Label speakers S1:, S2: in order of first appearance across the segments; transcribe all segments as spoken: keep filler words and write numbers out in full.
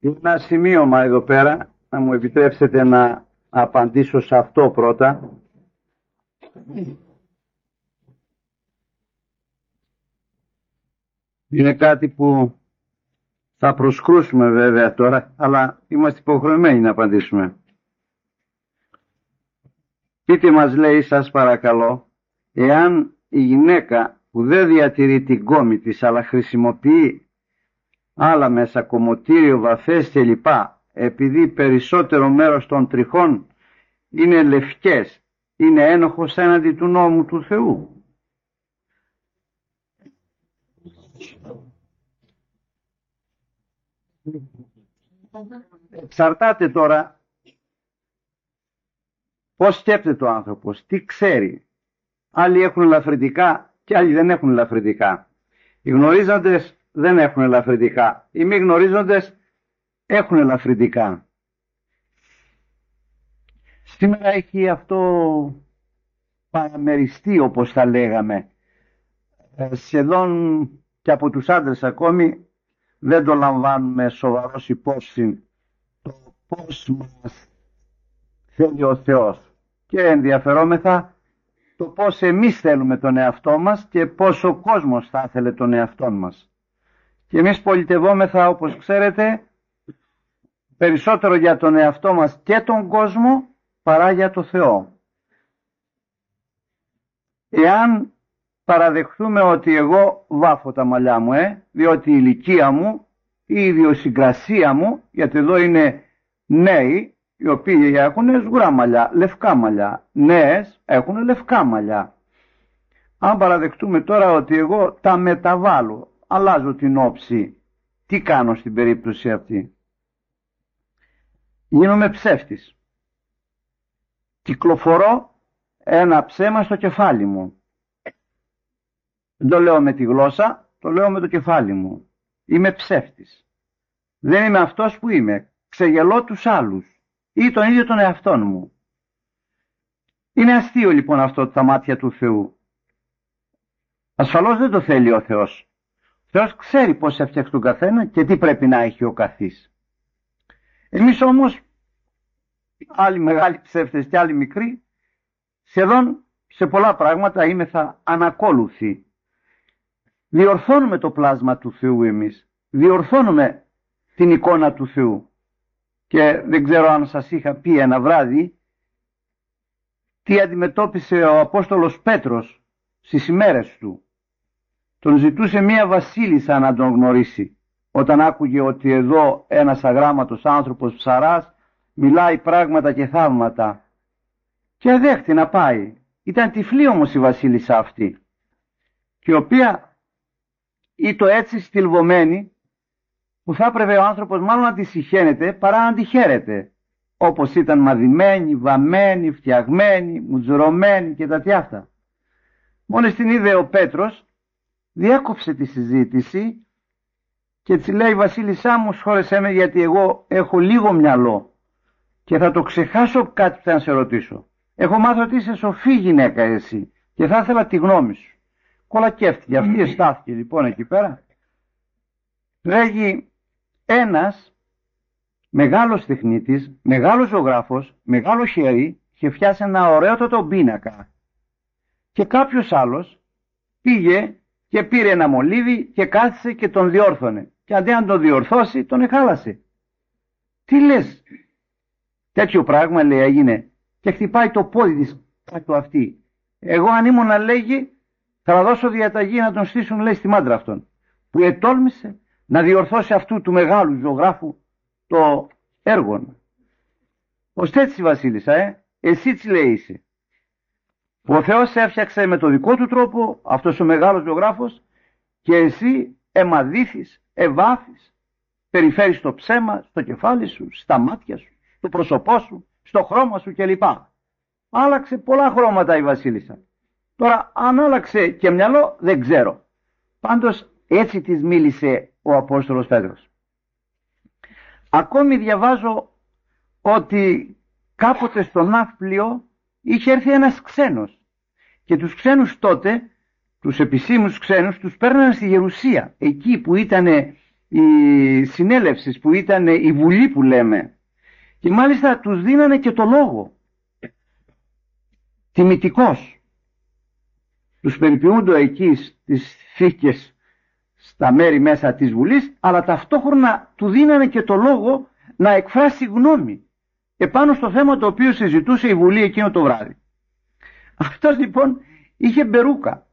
S1: Ένα σημείωμα εδώ πέρα, να μου επιτρέψετε να απαντήσω σε αυτό πρώτα. Είναι κάτι που θα προσκρούσουμε βέβαια τώρα, αλλά είμαστε υποχρεωμένοι να απαντήσουμε. Πείτε μας, λέει, σας παρακαλώ, εάν η γυναίκα που δεν διατηρεί την κόμη της, αλλά χρησιμοποιεί άλλα μέσα, κομμωτήριο, βαφές κλπ, επειδή περισσότερο μέρος των τριχών είναι λευκές, είναι ένοχος έναντι του νόμου του Θεού. Εξαρτάται τώρα πώς σκέφτεται ο άνθρωπος, τι ξέρει. Άλλοι έχουν ελαφρυντικά και άλλοι δεν έχουν ελαφρυντικά. Οι γνωρίζοντες δεν έχουν ελαφρυντικά. Οι μη γνωρίζοντες έχουν ελαφρυντικά. Σήμερα έχει αυτό παραμεριστεί, όπως θα λέγαμε. Ε, σχεδόν και από τους άντρες ακόμη δεν το λαμβάνουμε σοβαρός υπόψη το πώς μας θέλει ο Θεός. Και ενδιαφερόμεθα το πώς εμείς θέλουμε τον εαυτό μας και πώς ο κόσμος θα ήθελε τον εαυτό μας. Και εμείς πολιτευόμεθα, όπως ξέρετε, περισσότερο για τον εαυτό μας και τον κόσμο παρά για το Θεό. Εάν παραδεχθούμε ότι εγώ βάφω τα μαλλιά μου, ε, διότι η ηλικία μου, η ιδιοσυγκρασία μου, γιατί εδώ είναι νέοι οι οποίοι έχουν σγουρά μαλλιά, λευκά μαλλιά, νέες έχουν λευκά μαλλιά. Αν παραδεχτούμε τώρα ότι εγώ τα μεταβάλλω, αλλάζω την όψη, τι κάνω στην περίπτωση αυτή? Γίνομαι ψεύτης. Κυκλοφορώ ένα ψέμα στο κεφάλι μου. Δεν το λέω με τη γλώσσα, το λέω με το κεφάλι μου. Είμαι ψεύτης. Δεν είμαι αυτός που είμαι. Ξεγελώ τους άλλους ή τον ίδιο τον εαυτόν μου. Είναι αστείο λοιπόν αυτό τα μάτια του Θεού. Ασφαλώς δεν το θέλει ο Θεός. Ο Θεός ξέρει πώς έφτιαξε τον καθένα και τι πρέπει να έχει ο καθής. Εμείς όμως, άλλοι μεγάλοι ψεύτες και άλλοι μικροί, σχεδόν σε πολλά πράγματα είμεθα ανακόλουθοι. Διορθώνουμε το πλάσμα του Θεού εμείς. Διορθώνουμε την εικόνα του Θεού. Και δεν ξέρω αν σας είχα πει ένα βράδυ τι αντιμετώπισε ο Απόστολος Πέτρος στις ημέρες του. Τον ζητούσε μία βασίλισσα να τον γνωρίσει, όταν άκουγε ότι εδώ ένας αγράμματος άνθρωπος ψαράς μιλάει πράγματα και θαύματα. Και δέχτη να πάει. Ήταν τυφλή όμως η βασίλισσα αυτή, και η οποία ήτο έτσι στυλβωμένη που θα έπρεπε ο άνθρωπος μάλλον να τη συχαίνεται παρά να τη χαίρεται, όπως ήταν μαδημένη, βαμμένη, φτιαγμένη, μουτζουρωμένη και τα τι αυτά. Μόλις την είδε ο Πέτρος, διάκοψε τη συζήτηση και έτσι λέει: «Βασίλισσά μου, σχόλεσέ με, γιατί εγώ έχω λίγο μυαλό και θα το ξεχάσω κάτι που θα σε ρωτήσω. Έχω μάθει ότι είσαι σοφή γυναίκα εσύ και θα ήθελα τη γνώμη σου». Κολακεύτηκε αυτή, εστάθηκε λοιπόν εκεί πέρα. Λέγει: ένας μεγάλος τεχνίτης, μεγάλος ζωγράφος, μεγάλο χέρι, είχε φτιάσει ένα ωραιότατο πίνακα. Και κάποιος άλλος πήγε και πήρε ένα μολύβι και κάθισε και τον διόρθωνε. Και αντί να τον διορθώσει, τον εχάλασε. Τι λες? Τέτοιο πράγμα, λέει, έγινε. Και χτυπάει το πόδι της κάτω αυτή. Εγώ αν ήμουν, να λέγει, θα δώσω διαταγή να τον στήσουν, λέει, στη μάντρα αυτόν, που ετόλμησε να διορθώσει αυτού του μεγάλου ζωγράφου το έργο. Ώστε έτσι, βασίλισσα, ε, εσύ τι λέει είσαι. Που ο Θεός έφτιαξε με το δικό του τρόπο αυτός ο μεγάλος ζωγράφος και εσύ εμαδίθεις, ευάφεις, περιφέρεις το ψέμα στο κεφάλι σου, στα μάτια σου, στο πρόσωπό σου, στο χρώμα σου κλπ. Άλλαξε πολλά χρώματα η βασίλισσα. Τώρα αν άλλαξε και μυαλό δεν ξέρω. Πάντως έτσι της μίλησε ο Απόστολος Πέτρος. Ακόμη διαβάζω ότι κάποτε στο ναύπλιο είχε έρθει ένας ξένος και τους ξένους τότε, τους επισήμους ξένους, τους παίρνανε στη Γερουσία, εκεί που ήταν η συνέλευση που ήταν η Βουλή που λέμε, και μάλιστα τους δίνανε και το λόγο. Τιμητικός. Τους περιποιούνται εκεί στις θήκες στα μέρη μέσα της Βουλής, αλλά ταυτόχρονα του δίνανε και το λόγο να εκφράσει γνώμη επάνω στο θέμα το οποίο συζητούσε η Βουλή εκείνο το βράδυ. Αυτός λοιπόν είχε μπερούκα.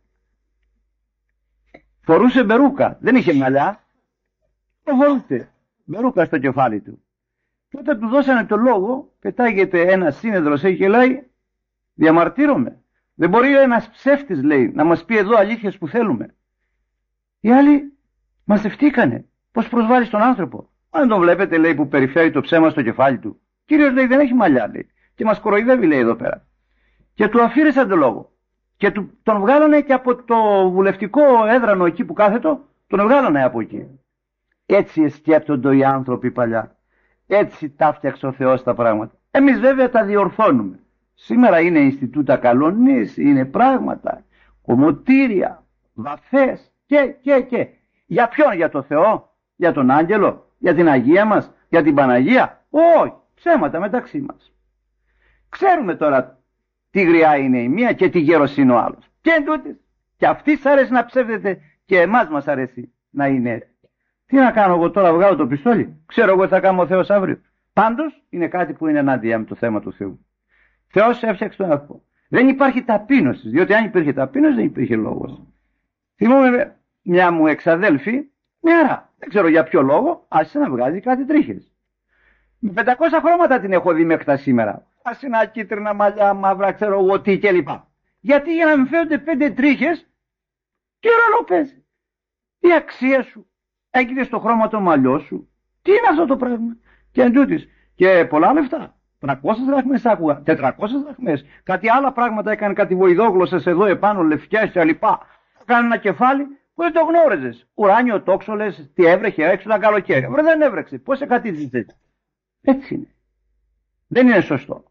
S1: Φορούσε μπερούκα. Δεν είχε μαλλιά. Το φορούσε. Μπερούκα στο κεφάλι του. Τότε του δώσανε το λόγο, πετάγεται ένας σύνεδρος εκεί και λέει, διαμαρτύρομαι. Δεν μπορεί ένας ψεύτης, λέει, να μας πει εδώ αλήθειες που θέλουμε. Οι άλλοι μαζευτήκανε. Πώς προσβάλλεις τον άνθρωπο? Αν τον βλέπετε, λέει, που περιφέρει το ψέμα στο κεφάλι του. Κύριος, λέει, δεν έχει μαλλιά, λέει, και μας κοροϊδεύει, λέει, εδώ πέρα. Και του αφήρεσαν το λόγο. Και του, τον βγάλανε και από το βουλευτικό έδρανο εκεί που κάθετο, τον βγάλανε από εκεί. Έτσι σκέπτονται οι άνθρωποι παλιά. Έτσι τα φτιάξε ο Θεός τα πράγματα. Εμείς βέβαια τα διορθώνουμε. Σήμερα είναι Ινστιτούτα Καλονής, είναι πράγματα, κομμωτήρια, βαφές και και και. Για ποιον? Για το Θεό? Για τον Άγγελο? Για την Αγία μας? Για την Παναγία? Όχι, ψέματα μεταξύ μας. Ξέρουμε τώρα τι γριά είναι η μία και τι γέρος είναι ο άλλος. Και εντούτοις, και αυτοί σ' αρέσει να ψεύδεται και εμάς μας αρέσει να είναι έτσι. Τι να κάνω εγώ τώρα, βγάλω το πιστόλι? Ξέρω εγώ τι θα κάνω ο Θεός αύριο. Πάντως είναι κάτι που είναι ενάντια με το θέμα του Θεού. Θεός έφτιαξε τον άνθρωπο. Δεν υπάρχει ταπείνωση, διότι αν υπήρχε ταπείνωση δεν υπήρχε λόγος. Θυμούμαι μια μου εξαδέλφη, νεαρά, δεν ξέρω για ποιο λόγο, άρχισε να βγάζει κάτι τρίχες. Με πεντακόσια χρώματα την έχω δει μέχρι τα σήμερα. Άσυνα, κίτρινα, μαλλιά, μαύρα, ξέρω εγώ τι κλπ. Γιατί για να μην φαίνονται πέντε τρίχες, τι ρόλο παίζει? Η αξία σου. Έγινε στο χρώμα το μαλλιό σου. Τι είναι αυτό το πράγμα? Και εντούτοις, και πολλά λεφτά. τριακόσιες δραχμές άκουγα, τετρακόσιες δραχμές. Κάτι άλλα πράγματα έκανε, κάτι βοηδόγλωσσες εδώ επάνω, λευκιές και λοιπά. Έκανε ένα κεφάλι που δεν το γνώριζες. Ουράνιο τόξο, λες, τι έβρεχε έξω τα καλοκαίρια. Βρε, δεν έβρεξε. Πώς σε κατήζησε? Έτσι είναι. Δεν είναι σωστό.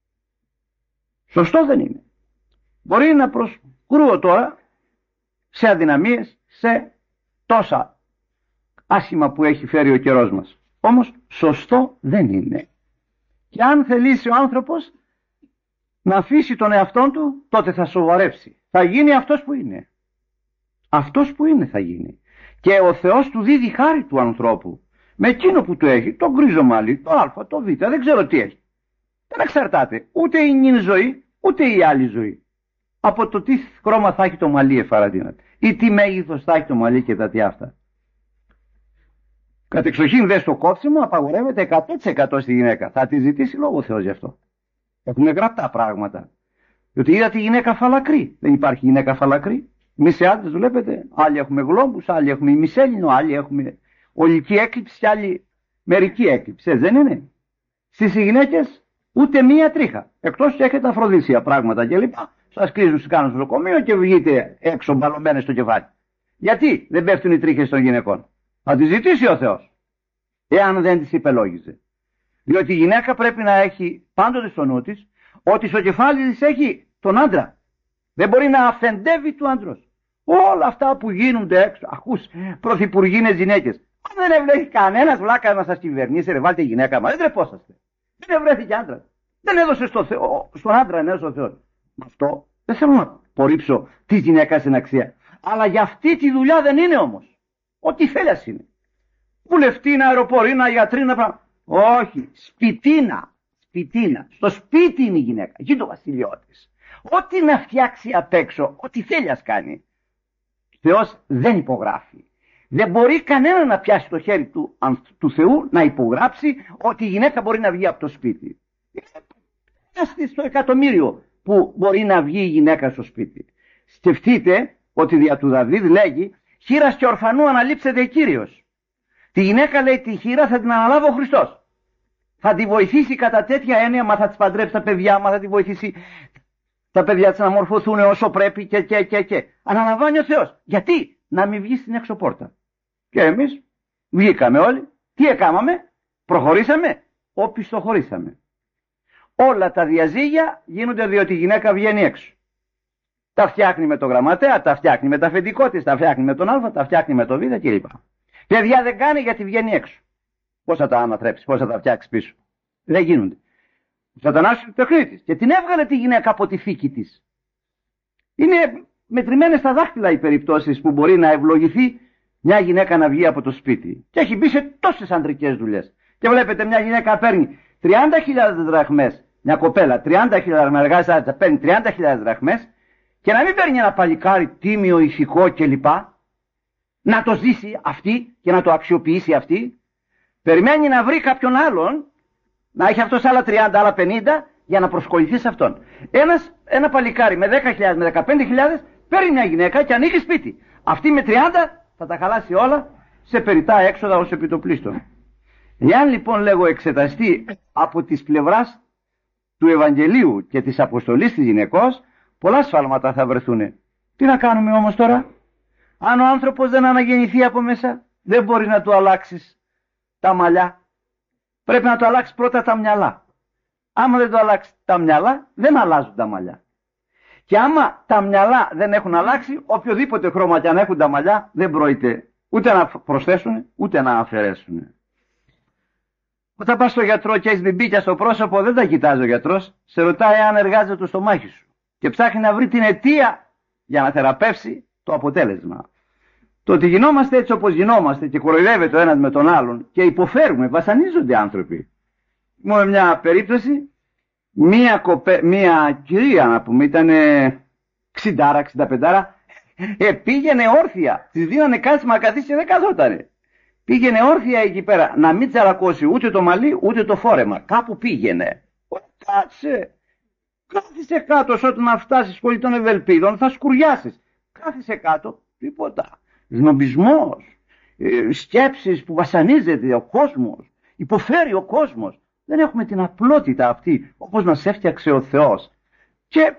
S1: Σωστό δεν είναι. Μπορεί να προσκρούω τώρα σε αδυναμίες, σε τόσα άσχημα που έχει φέρει ο καιρός μας. Όμως σωστό δεν είναι. Και αν θελήσει ο άνθρωπος να αφήσει τον εαυτόν του, τότε θα σοβαρεύσει. Θα γίνει αυτός που είναι. Αυτός που είναι θα γίνει. Και ο Θεός του δίδει χάρη του ανθρώπου. Με εκείνο που του έχει, το γκρίζο μαλλί, το α, το β, δεν ξέρω τι έχει. Δεν εξαρτάται ούτε η νυν ζωή, ούτε η άλλη ζωή. Από το τι χρώμα θα έχει το μαλλί εφαραντίναται. Ή τι μέγεθος θα έχει το μαλλί και τα τι αυτά. Κατεξοχήν δε στο κόψιμο απαγορεύεται εκατό τοις εκατό στη γυναίκα. Θα τη ζητήσει λόγο ο Θεός γι' αυτό. Έχουμε γραπτά πράγματα. Διότι είδα τη γυναίκα φαλακρή. Δεν υπάρχει γυναίκα φαλακρή. Εμείς οι άντρες βλέπετε, άλλοι έχουμε γλόμπους, άλλοι έχουμε ημισέλινο, άλλοι έχουμε ολική έκλειψη και άλλοι μερική έκλειψη. Έτσι δεν είναι? Στις γυναίκες ούτε μία τρίχα. Εκτός και έχετε αφροδίσια πράγματα κλπ. Σας κλείζουν στις κάνουν στο νοσοκομείο και βγείτε έξω μπαλωμένες στο κεφάλι. Γιατί δεν πέφτουν οι τρίχες των γυναικών? Θα τη ζητήσει ο Θεός, εάν δεν τις υπελόγιζε. Διότι η γυναίκα πρέπει να έχει πάντοτε στο νου της ότι στο κεφάλι της έχει τον άντρα. Δεν μπορεί να αφεντεύει του άντρος. Όλα αυτά που γίνονται έξω, ακούς, πρωθυπουργίνες γυναίκες. Αν δεν ευρέθη κανένας βλάκα να σας κυβερνήσει, ρε βάλτε γυναίκα μας, δεν τρεπόσαστε. Δεν ευρέθηκε άντρα. Δεν έδωσε στο Θεό, στον άντρα νέος ο Θεός. Με αυτό δεν θέλω να απορρίψω τη γυναίκα στην αξία. Αλλά για αυτή τη δουλειά δεν είναι όμως. Ό,τι θέλει ας είναι. Βουλευτήνα, αεροπορήνα, γιατρίνα, πράγμα. Όχι, σπιτίνα. Σπιτίνα. Στο σπίτι είναι η γυναίκα. Εκεί το βασιλειό της. Ό,τι να φτιάξει απ' έξω, ό,τι θέλει ας κάνει. Ο Θεός δεν υπογράφει. Δεν μπορεί κανένα να πιάσει το χέρι του, του Θεού να υπογράψει ότι η γυναίκα μπορεί να βγει από το σπίτι. Είναι στο εκατομμύριο που μπορεί να βγει η γυναίκα στο σπίτι. Σκεφτείτε ότι δια του Δαβίδ λέγει, χήρας και ορφανού αναλείψεται Κύριος. Τη γυναίκα, λέει, τη χείρα θα την αναλάβει ο Χριστός. Θα τη βοηθήσει κατά τέτοια έννοια, μα θα της παντρέψει τα παιδιά, μα θα τη βοηθήσει τα παιδιά της να μορφωθούν όσο πρέπει και και και και. Αναλαμβάνει ο Θεός. Γιατί? Να μην βγει στην έξω πόρτα. Και εμείς βγήκαμε όλοι. Τι έκαναμε? Προχωρήσαμε? Οπισθοχωρήσαμε. Όλα τα διαζύγια γίνονται διότι η γυναίκα βγαίνει έξω. Τα φτιάχνει με το γραμματέα, τα φτιάχνει με τα αφεντικό της, τα φτιάχνει με τον Α, τα φτιάχνει με το Β κλπ. Παιδιά δεν κάνει γιατί βγαίνει έξω. Πώς θα τα ανατρέψει, πώς θα τα φτιάξει πίσω. Δεν γίνονται. Ο Σατανάς είναι το τεχνίτη και την έβγαλε τη γυναίκα από τη θήκη της. Είναι μετρημένες στα δάχτυλα οι περιπτώσεις που μπορεί να ευλογηθεί μια γυναίκα να βγει από το σπίτι. Και έχει μπει σε τόσες αντρικές δουλειές. Και βλέπετε μια γυναίκα παίρνει τριάντα χιλιάδες δραχμές, μια κοπέλα τριάντα χιλιάδες δραχμές, εργάζεται, παίρνει τριάντα χιλιάδες δραχμές και να μην παίρνει ένα παλικάρι τίμιο, ηθικό κλπ. Να το ζήσει αυτή και να το αξιοποιήσει αυτή. Περιμένει να βρει κάποιον άλλον, να έχει αυτός άλλα τριάντα, άλλα πενήντα για να προσκοληθεί σε αυτόν. Ένας, ένα παλικάρι με δέκα χιλιάδες, με δεκαπέντε χιλιάδες παίρνει μια γυναίκα και ανοίγει σπίτι. Αυτή με τριάντα θα τα χαλάσει όλα σε περιττά έξοδα ως επιτοπλίστων. Εάν λοιπόν λέγω εξεταστεί από της πλευράς του Ευαγγελίου και της αποστολής της γυναικός, πολλά σφάλματα θα βρεθούν. Τι να κάνουμε όμως τώρα? Αν ο άνθρωπος δεν αναγεννηθεί από μέσα, δεν μπορεί να του αλλάξεις τα μαλλιά. Πρέπει να του αλλάξει πρώτα τα μυαλά. Άμα δεν του αλλάξει τα μυαλά, δεν αλλάζουν τα μαλλιά. Και άμα τα μυαλά δεν έχουν αλλάξει, οποιοδήποτε χρώμα και αν έχουν τα μαλλιά, δεν πρόκειται ούτε να προσθέσουν, ούτε να αφαιρέσουν. Όταν πας στο γιατρό και έχεις μπιμπίκια στο πρόσωπο, δεν τα κοιτάζει ο γιατρός. Σε ρωτάει αν εργάζεται το στομάχι σου. Και ψάχνει να βρει την αιτία για να θεραπεύσει το αποτέλεσμα. Το ότι γινόμαστε έτσι όπως γινόμαστε και κοροϊδεύεται ο ένας με τον άλλον και υποφέρουμε, βασανίζονται άνθρωποι. Μου μια περίπτωση, μία, κοπε... μία κυρία να πούμε, ήταν εξήντα εξήντα πέντε, ε, πήγαινε όρθια, της δίνανε κάθισμα να καθίσει και δεν καθότανε. Πήγαινε όρθια εκεί πέρα, να μην τσαλακώσει ούτε το μαλλί ούτε το φόρεμα. Κάπου πήγαινε. Κάτσε. Κάθισε κάτω, όταν να φτάσεις σχολή των ευελπίδων θα σκουριάσεις. Κάθισε κάτω, τίποτα. Σνομπισμός, ε, σκέψεις που βασανίζεται ο κόσμος, υποφέρει ο κόσμος. Δεν έχουμε την απλότητα αυτή όπως μας έφτιαξε ο Θεός. Και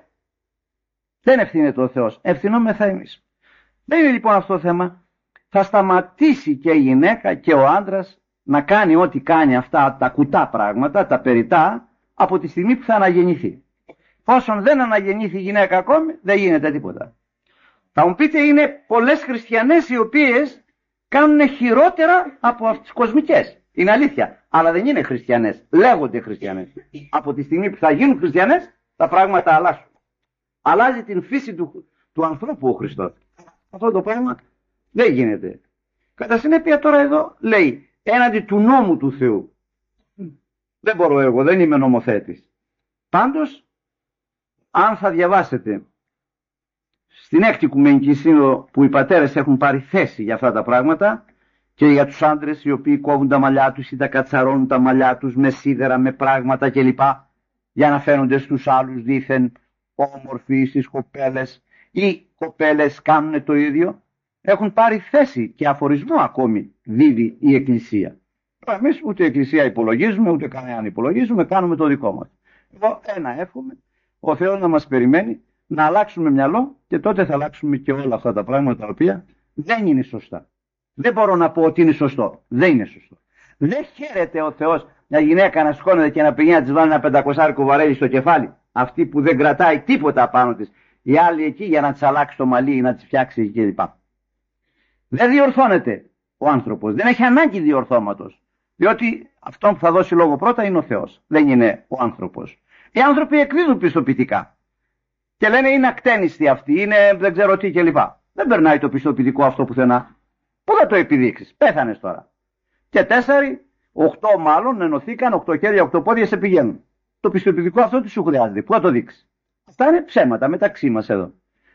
S1: δεν ευθύνεται ο Θεός, ευθυνόμεθα εμείς. Δεν είναι λοιπόν αυτό το θέμα. Θα σταματήσει και η γυναίκα και ο άντρας να κάνει ό,τι κάνει αυτά τα κουτά πράγματα, τα περιττά, από τη στιγμή που θα αναγεννηθεί. Όσον δεν αναγεννήθη η γυναίκα ακόμη, δεν γίνεται τίποτα. Θα μου πείτε, είναι πολλές χριστιανές οι οποίες κάνουν χειρότερα από αυτές τις κοσμικές. Είναι αλήθεια. Αλλά δεν είναι χριστιανές. Λέγονται χριστιανές. Από τη στιγμή που θα γίνουν χριστιανές, τα πράγματα αλλάζουν. Αλλάζει την φύση του, του ανθρώπου ο Χριστός. Αυτό το πράγμα δεν γίνεται. Κατά συνέπεια τώρα εδώ λέει έναντι του νόμου του Θεού. Δεν μπορώ εγώ, δεν είμαι νομοθέτης. Πάντως, αν θα διαβάσετε στην έκτη Οικουμενική Σύνοδο που οι πατέρες έχουν πάρει θέση για αυτά τα πράγματα και για τους άντρες οι οποίοι κόβουν τα μαλλιά τους ή τα κατσαρώνουν τα μαλλιά τους με σίδερα, με πράγματα κλπ. Για να φαίνονται στους άλλους δήθεν όμορφοι, στις κοπέλες ή κοπέλες κάνουν το ίδιο. Έχουν πάρει θέση και αφορισμό ακόμη δίδει η Εκκλησία. Εμείς ούτε η Εκκλησία υπολογίζουμε, ούτε κανέναν υπολογίζουμε, κάνουμε το δικό μας. Εγώ ένα εύχομαι, ο Θεός να μας περιμένει να αλλάξουμε μυαλό και τότε θα αλλάξουμε και όλα αυτά τα πράγματα τα οποία δεν είναι σωστά. Δεν μπορώ να πω ότι είναι σωστό. Δεν είναι σωστό. Δεν χαίρεται ο Θεός μια γυναίκα να σηκώνεται και να πηγαίνει να της βάλει ένα πεντακοσάρικο βαρέλι στο κεφάλι. Αυτή που δεν κρατάει τίποτα πάνω της. Η άλλη εκεί για να της αλλάξει το μαλλί ή να της φτιάξει κλπ. Δεν διορθώνεται ο άνθρωπος. Δεν έχει ανάγκη διορθώματος. Διότι αυτόν που θα δώσει λόγο πρώτα είναι ο Θεός. Δεν είναι ο άνθρωπος. Οι άνθρωποι εκδίδουν πιστοποιητικά. Και λένε είναι ακτένιστοι αυτοί, είναι δεν ξέρω τι κλπ. Δεν περνάει το πιστοποιητικό αυτό πουθενά. Πού θα το επιδείξεις? Πέθανες τώρα. Και τέσσερι, οχτώ μάλλον ενωθήκαν, οκτώ χέρια, οκτώ πόδια σε πηγαίνουν. Το πιστοποιητικό αυτό τι σου χρειάζεται? Πού θα το δείξεις? Αυτά είναι ψέματα μεταξύ μας εδώ.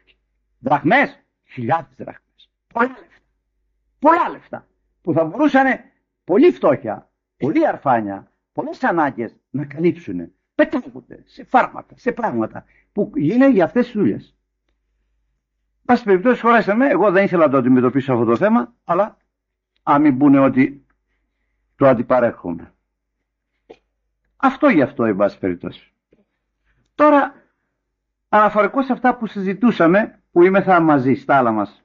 S1: Δραχμές, χιλιάδες δραχμές. Πολλά λεφτά. Πολλά λεφτά. Που θα μπορούσαν πολύ φτώχεια, πολύ αρφάνια, πολλές ανάγκες να καλύψουν. Πετάγονται σε φάρμακα, σε πράγματα που γίνονται για αυτές τις δουλειές. Πάση περιπτώσει, χωρέστε με, εγώ δεν ήθελα να το αντιμετωπίσω αυτό το θέμα, αλλά αν μην πούνε ότι το αντιπαρέχομαι. Αυτό γι' αυτό, εν πάση περιπτώσει. Τώρα, αναφορικώς σε αυτά που συζητούσαμε, που είμεθα μαζί στα άλλα μας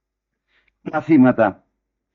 S1: μαθήματα,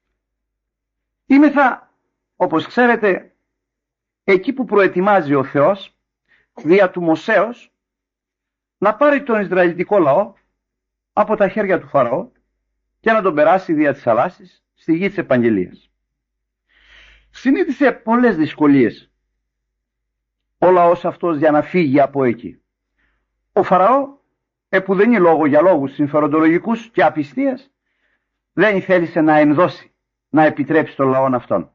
S1: είμεθα, όπως ξέρετε, εκεί που προετοιμάζει ο Θεός, δια του Μωσέως, να πάρει τον Ισραηλιτικό λαό από τα χέρια του Φαραώ και να τον περάσει δια της θαλάσσης στη γη της επαγγελίας. Συνήθισε πολλές δυσκολίες ο λαός αυτός για να φύγει από εκεί. Ο Φαραώ, που δεν είναι λόγο για λόγους συμφεροντολογικούς και απιστίας, δεν θέλησε να ενδώσει, να επιτρέψει τον λαό αυτόν.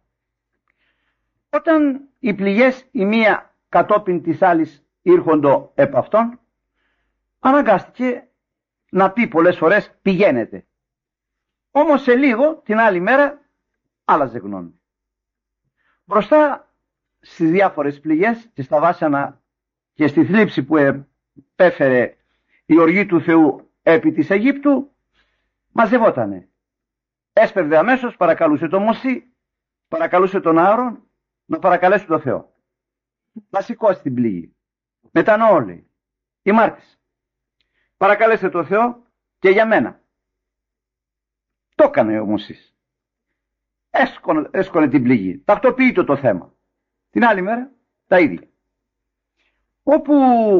S1: Όταν οι πληγές η μία κατόπιν της άλλης ήρχοντο επ' αυτόν, αναγκάστηκε να πει πολλές φορές πηγαίνετε. Όμως σε λίγο την άλλη μέρα άλλαζε γνώμη. Μπροστά στις διάφορες πληγές και στα βάσανα και στη θλίψη που επέφερε η οργή του Θεού επί της Αιγύπτου, μαζευότανε. Έσπευδε αμέσως, παρακαλούσε τον Μωσή, παρακαλούσε τον Άρων να παρακαλέσει τον Θεό να σηκώσει την πληγή. Μετανοώ, λέει, η μάρτυς, παρακαλέστε τον Θεό και για μένα. Το έκανε ο Μωσής. Έσκονε, έσκονε την πληγή. Τακτοποιείται το θέμα. Την άλλη μέρα τα ίδια. Όπου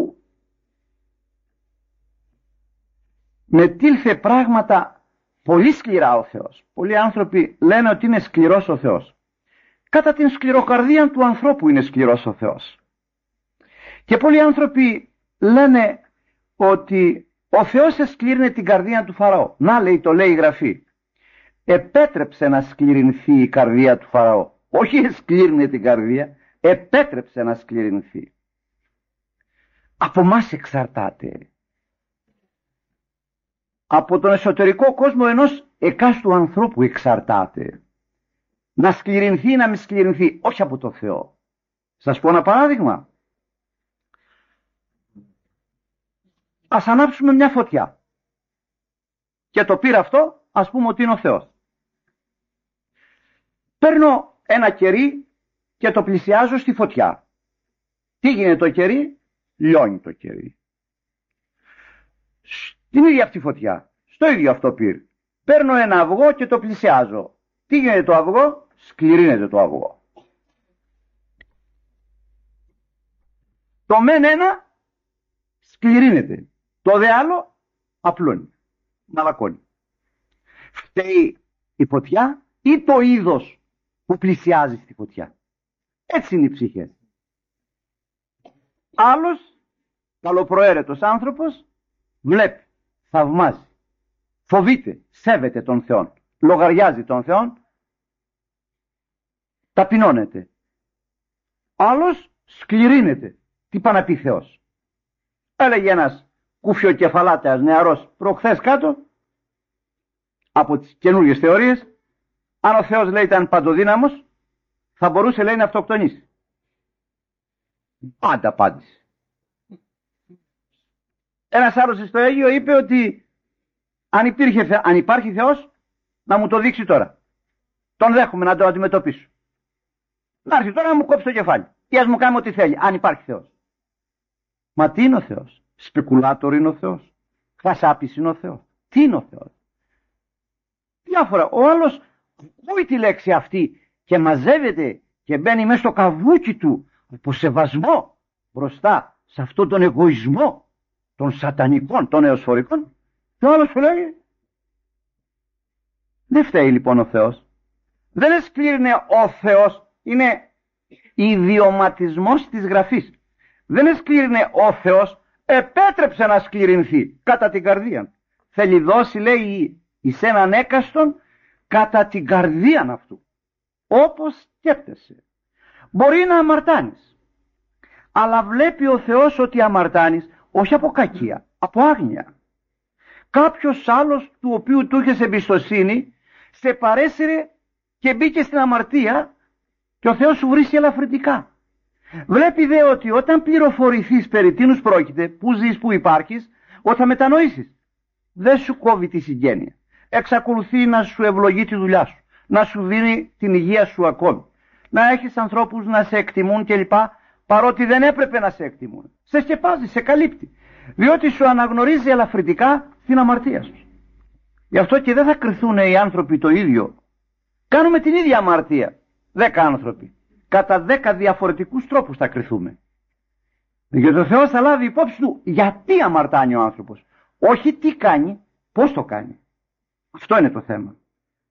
S1: μετήλθε πράγματα πολύ σκληρά ο Θεός. Πολλοί άνθρωποι λένε ότι είναι σκληρός ο Θεός. Κατά την σκληροκαρδία του ανθρώπου είναι σκληρός ο Θεός. Και πολλοί άνθρωποι λένε ότι ο Θεός εσκλήρινε την καρδία του Φαραώ. Να, λέει, το λέει η Γραφή. Επέτρεψε να σκληρινθεί η καρδία του Φαραώ. Όχι εσκλήρινε την καρδία, επέτρεψε να σκληρινθεί. Από μας εξαρτάται. Από τον εσωτερικό κόσμο ενός εκάστου ανθρώπου εξαρτάται. Να σκληρινθεί ή να μην σκληρινθεί, όχι από το Θεό. Σας πω ένα παράδειγμα. Ας ανάψουμε μια φωτιά. Και το πήρα αυτό, ας πούμε ότι είναι ο Θεός. Παίρνω ένα κερί και το πλησιάζω στη φωτιά. Τι γίνεται το κερί? Λιώνει το κερί. Στην ίδια αυτή φωτιά, στο ίδιο αυτό πυρ. Παίρνω ένα αυγό και το πλησιάζω. Τι γίνεται το αυγό? Σκληρύνεται το αυγό. Το μεν ένα σκληρύνεται. Το δε άλλο απλώνει. Μαλακώνει. Φταίει η φωτιά ή το είδος που πλησιάζει στη φωτιά? Έτσι είναι οι ψυχές. Άλλος καλοπροαίρετος άνθρωπος βλέπει, θαυμάζει, φοβείται, σέβεται τον Θεό, λογαριάζει τον Θεό, ταπεινώνεται. Άλλος σκληρύνεται. Τι πάει να πει Θεός? Έλεγε ένας κουφιοκεφαλάτεας νεαρός προχθές κάτω από τις καινούργιες θεωρίες, αν ο Θεός, λέει, ήταν παντοδύναμος, θα μπορούσε, λέει, να αυτοκτονήσει. Πάντα απάντησε. Ένας άλλος στο Αίγυο είπε ότι αν, υπήρχε, αν υπάρχει Θεός να μου το δείξει τώρα. Τον δέχομαι να το αντιμετωπίσω. Να έρθει τώρα να μου κόψει το κεφάλι. Ή ας μου κάνει ό,τι θέλει, αν υπάρχει Θεός. Μα τι είναι ο Θεός? Σπεκουλάτορ είναι ο Θεός? Χασάπης είναι ο Θεός? Τι είναι ο Θεός? Διάφορα. Ο άλλος ακούει τη λέξη αυτή και μαζεύεται και μπαίνει μέσα στο καβούκι του από σεβασμό μπροστά σε αυτόν τον εγωισμό των σατανικών, των εωσφορικών, και ο άλλος σου λέει, δεν φταίει λοιπόν ο Θεός. Δεν εσκλήρινε ο Θεός, είναι ιδιωματισμός της Γραφής. Δεν εσκλήρινε ο Θεός, επέτρεψε να σκληρινθεί κατά την καρδία. Θέλει δώσει, λέει, εις έναν έκαστον κατά την καρδία αυτού. Όπως σκέπτεσαι. Μπορεί να αμαρτάνεις, αλλά βλέπει ο Θεός ότι αμαρτάνεις όχι από κακία, από άγνοια. Κάποιος άλλος του οποίου του είχες εμπιστοσύνη σε παρέσυρε και μπήκε στην αμαρτία και ο Θεός σου βρίσκει ελαφρυντικά. Βλέπει δε ότι όταν πληροφορηθείς περί τίνους πρόκειται, που ζεις, που υπάρχεις, ότι θα μετανοήσεις. Δεν σου κόβει τη συγγένεια. Εξακολουθεί να σου ευλογεί τη δουλειά σου, να σου δίνει την υγεία σου ακόμη. Να έχεις ανθρώπους να σε εκτιμούν κλπ. Παρότι δεν έπρεπε να σε εκτιμούν. Σε σκεπάζει, σε καλύπτει. Διότι σου αναγνωρίζει ελαφρυντικά την αμαρτία σου. Γι' αυτό και δεν θα κριθούν οι άνθρωποι το ίδιο. Κάνουμε την ίδια αμαρτία. Δέκα άνθρωποι. Κατά δέκα διαφορετικούς τρόπους θα κριθούμε. Γιατί ο Θεός θα λάβει υπόψη του γιατί αμαρτάνει ο άνθρωπος. Όχι τι κάνει, πώς το κάνει. Αυτό είναι το θέμα.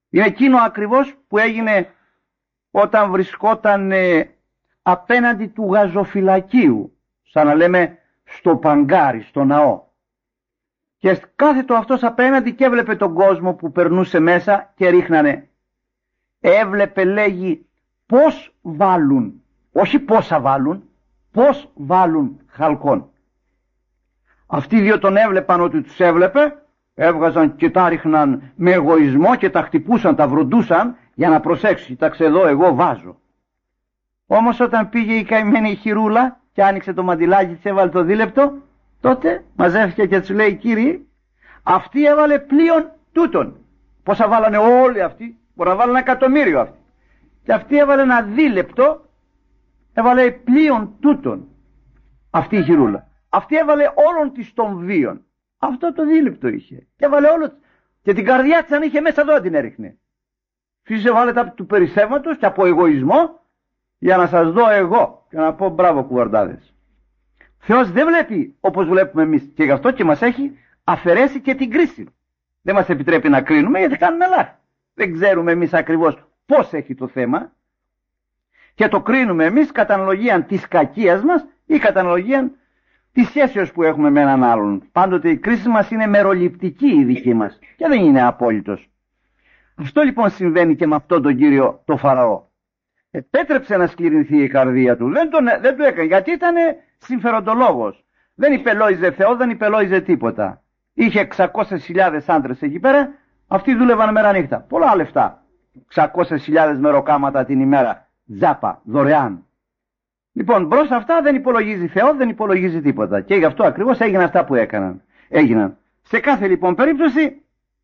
S1: Είναι εκείνο ακριβώς που έγινε όταν βρισκόταν ε, απέναντι του γαζοφυλακίου, σαν να λέμε στο παγκάρι, στο ναό. Και κάθετο αυτός απέναντι και έβλεπε τον κόσμο που περνούσε μέσα και ρίχνανε. Έβλεπε, λέγει, πώς βάλουν, όχι πόσα βάλουν, πώς βάλουν χαλκών. Αυτοί οι δύο τον έβλεπαν ότι τους έβλεπε, έβγαζαν και τα ρίχναν με εγωισμό και τα χτυπούσαν, τα βροντούσαν για να προσέξει. Κοιτάξτε εδώ, εγώ βάζω. Όμως όταν πήγε η καημένη χειρούλα και άνοιξε το μαντιλάκι της, έβαλε το δίλεπτο, τότε μαζεύτηκε και τους λέει, κύριοι, αυτή έβαλε πλοίον τούτον. Πόσα βάλανε όλοι αυτοί, μπορεί να βάλουν ένα εκατομμύριο αυτοί. Και αυτή έβαλε ένα δίλεπτο, έβαλε πλοίον τούτον. Αυτή η χειρούλα. Αυτή έβαλε όλων της των βίων. Αυτό το δίλεπτο είχε. Και έβαλε όλο. Και την καρδιά της αν είχε μέσα εδώ την έριχνε. Φύσε βάλε τα του περισσεύματος και από εγωισμό για να σας δω εγώ. Και να πω μπράβο κουβαρντάδες. Θεός δεν βλέπει όπως βλέπουμε εμείς. Και γι' αυτό και μας έχει αφαιρέσει και την κρίση. Δεν μας επιτρέπει να κρίνουμε γιατί κάνουμε λάθη. Δεν ξέρουμε εμείς ακριβώς πώς έχει το θέμα. Και το κρίνουμε εμείς κατά αναλογία της κακίας μας ή κατά αναλογία της σχέσεως που έχουμε με έναν άλλον. Πάντοτε η κρίση μας είναι μεροληπτική η δική μας και δεν είναι απόλυτος. Αυτό λοιπόν συμβαίνει και με αυτόν τον κύριο το Φαραώ. Επέτρεψε να σκληρυνθεί η καρδία του. Δεν, τον, δεν του έκανε γιατί ήταν συμφεροντολόγος. Δεν υπελόιζε Θεό, δεν υπελόιζε τίποτα. Είχε εξακόσιες χιλιάδες άντρες εκεί πέρα, αυτοί δούλευαν μέρα νύχτα. Πολλά λεφτά. εξακόσιες χιλιάδες μεροκάματα την ημέρα. Τζάπα, δωρεάν. Λοιπόν, μπρος αυτά δεν υπολογίζει Θεό, δεν υπολογίζει τίποτα. Και γι' αυτό ακριβώς έγιναν αυτά που έκαναν. Έγιναν. Σε κάθε λοιπόν περίπτωση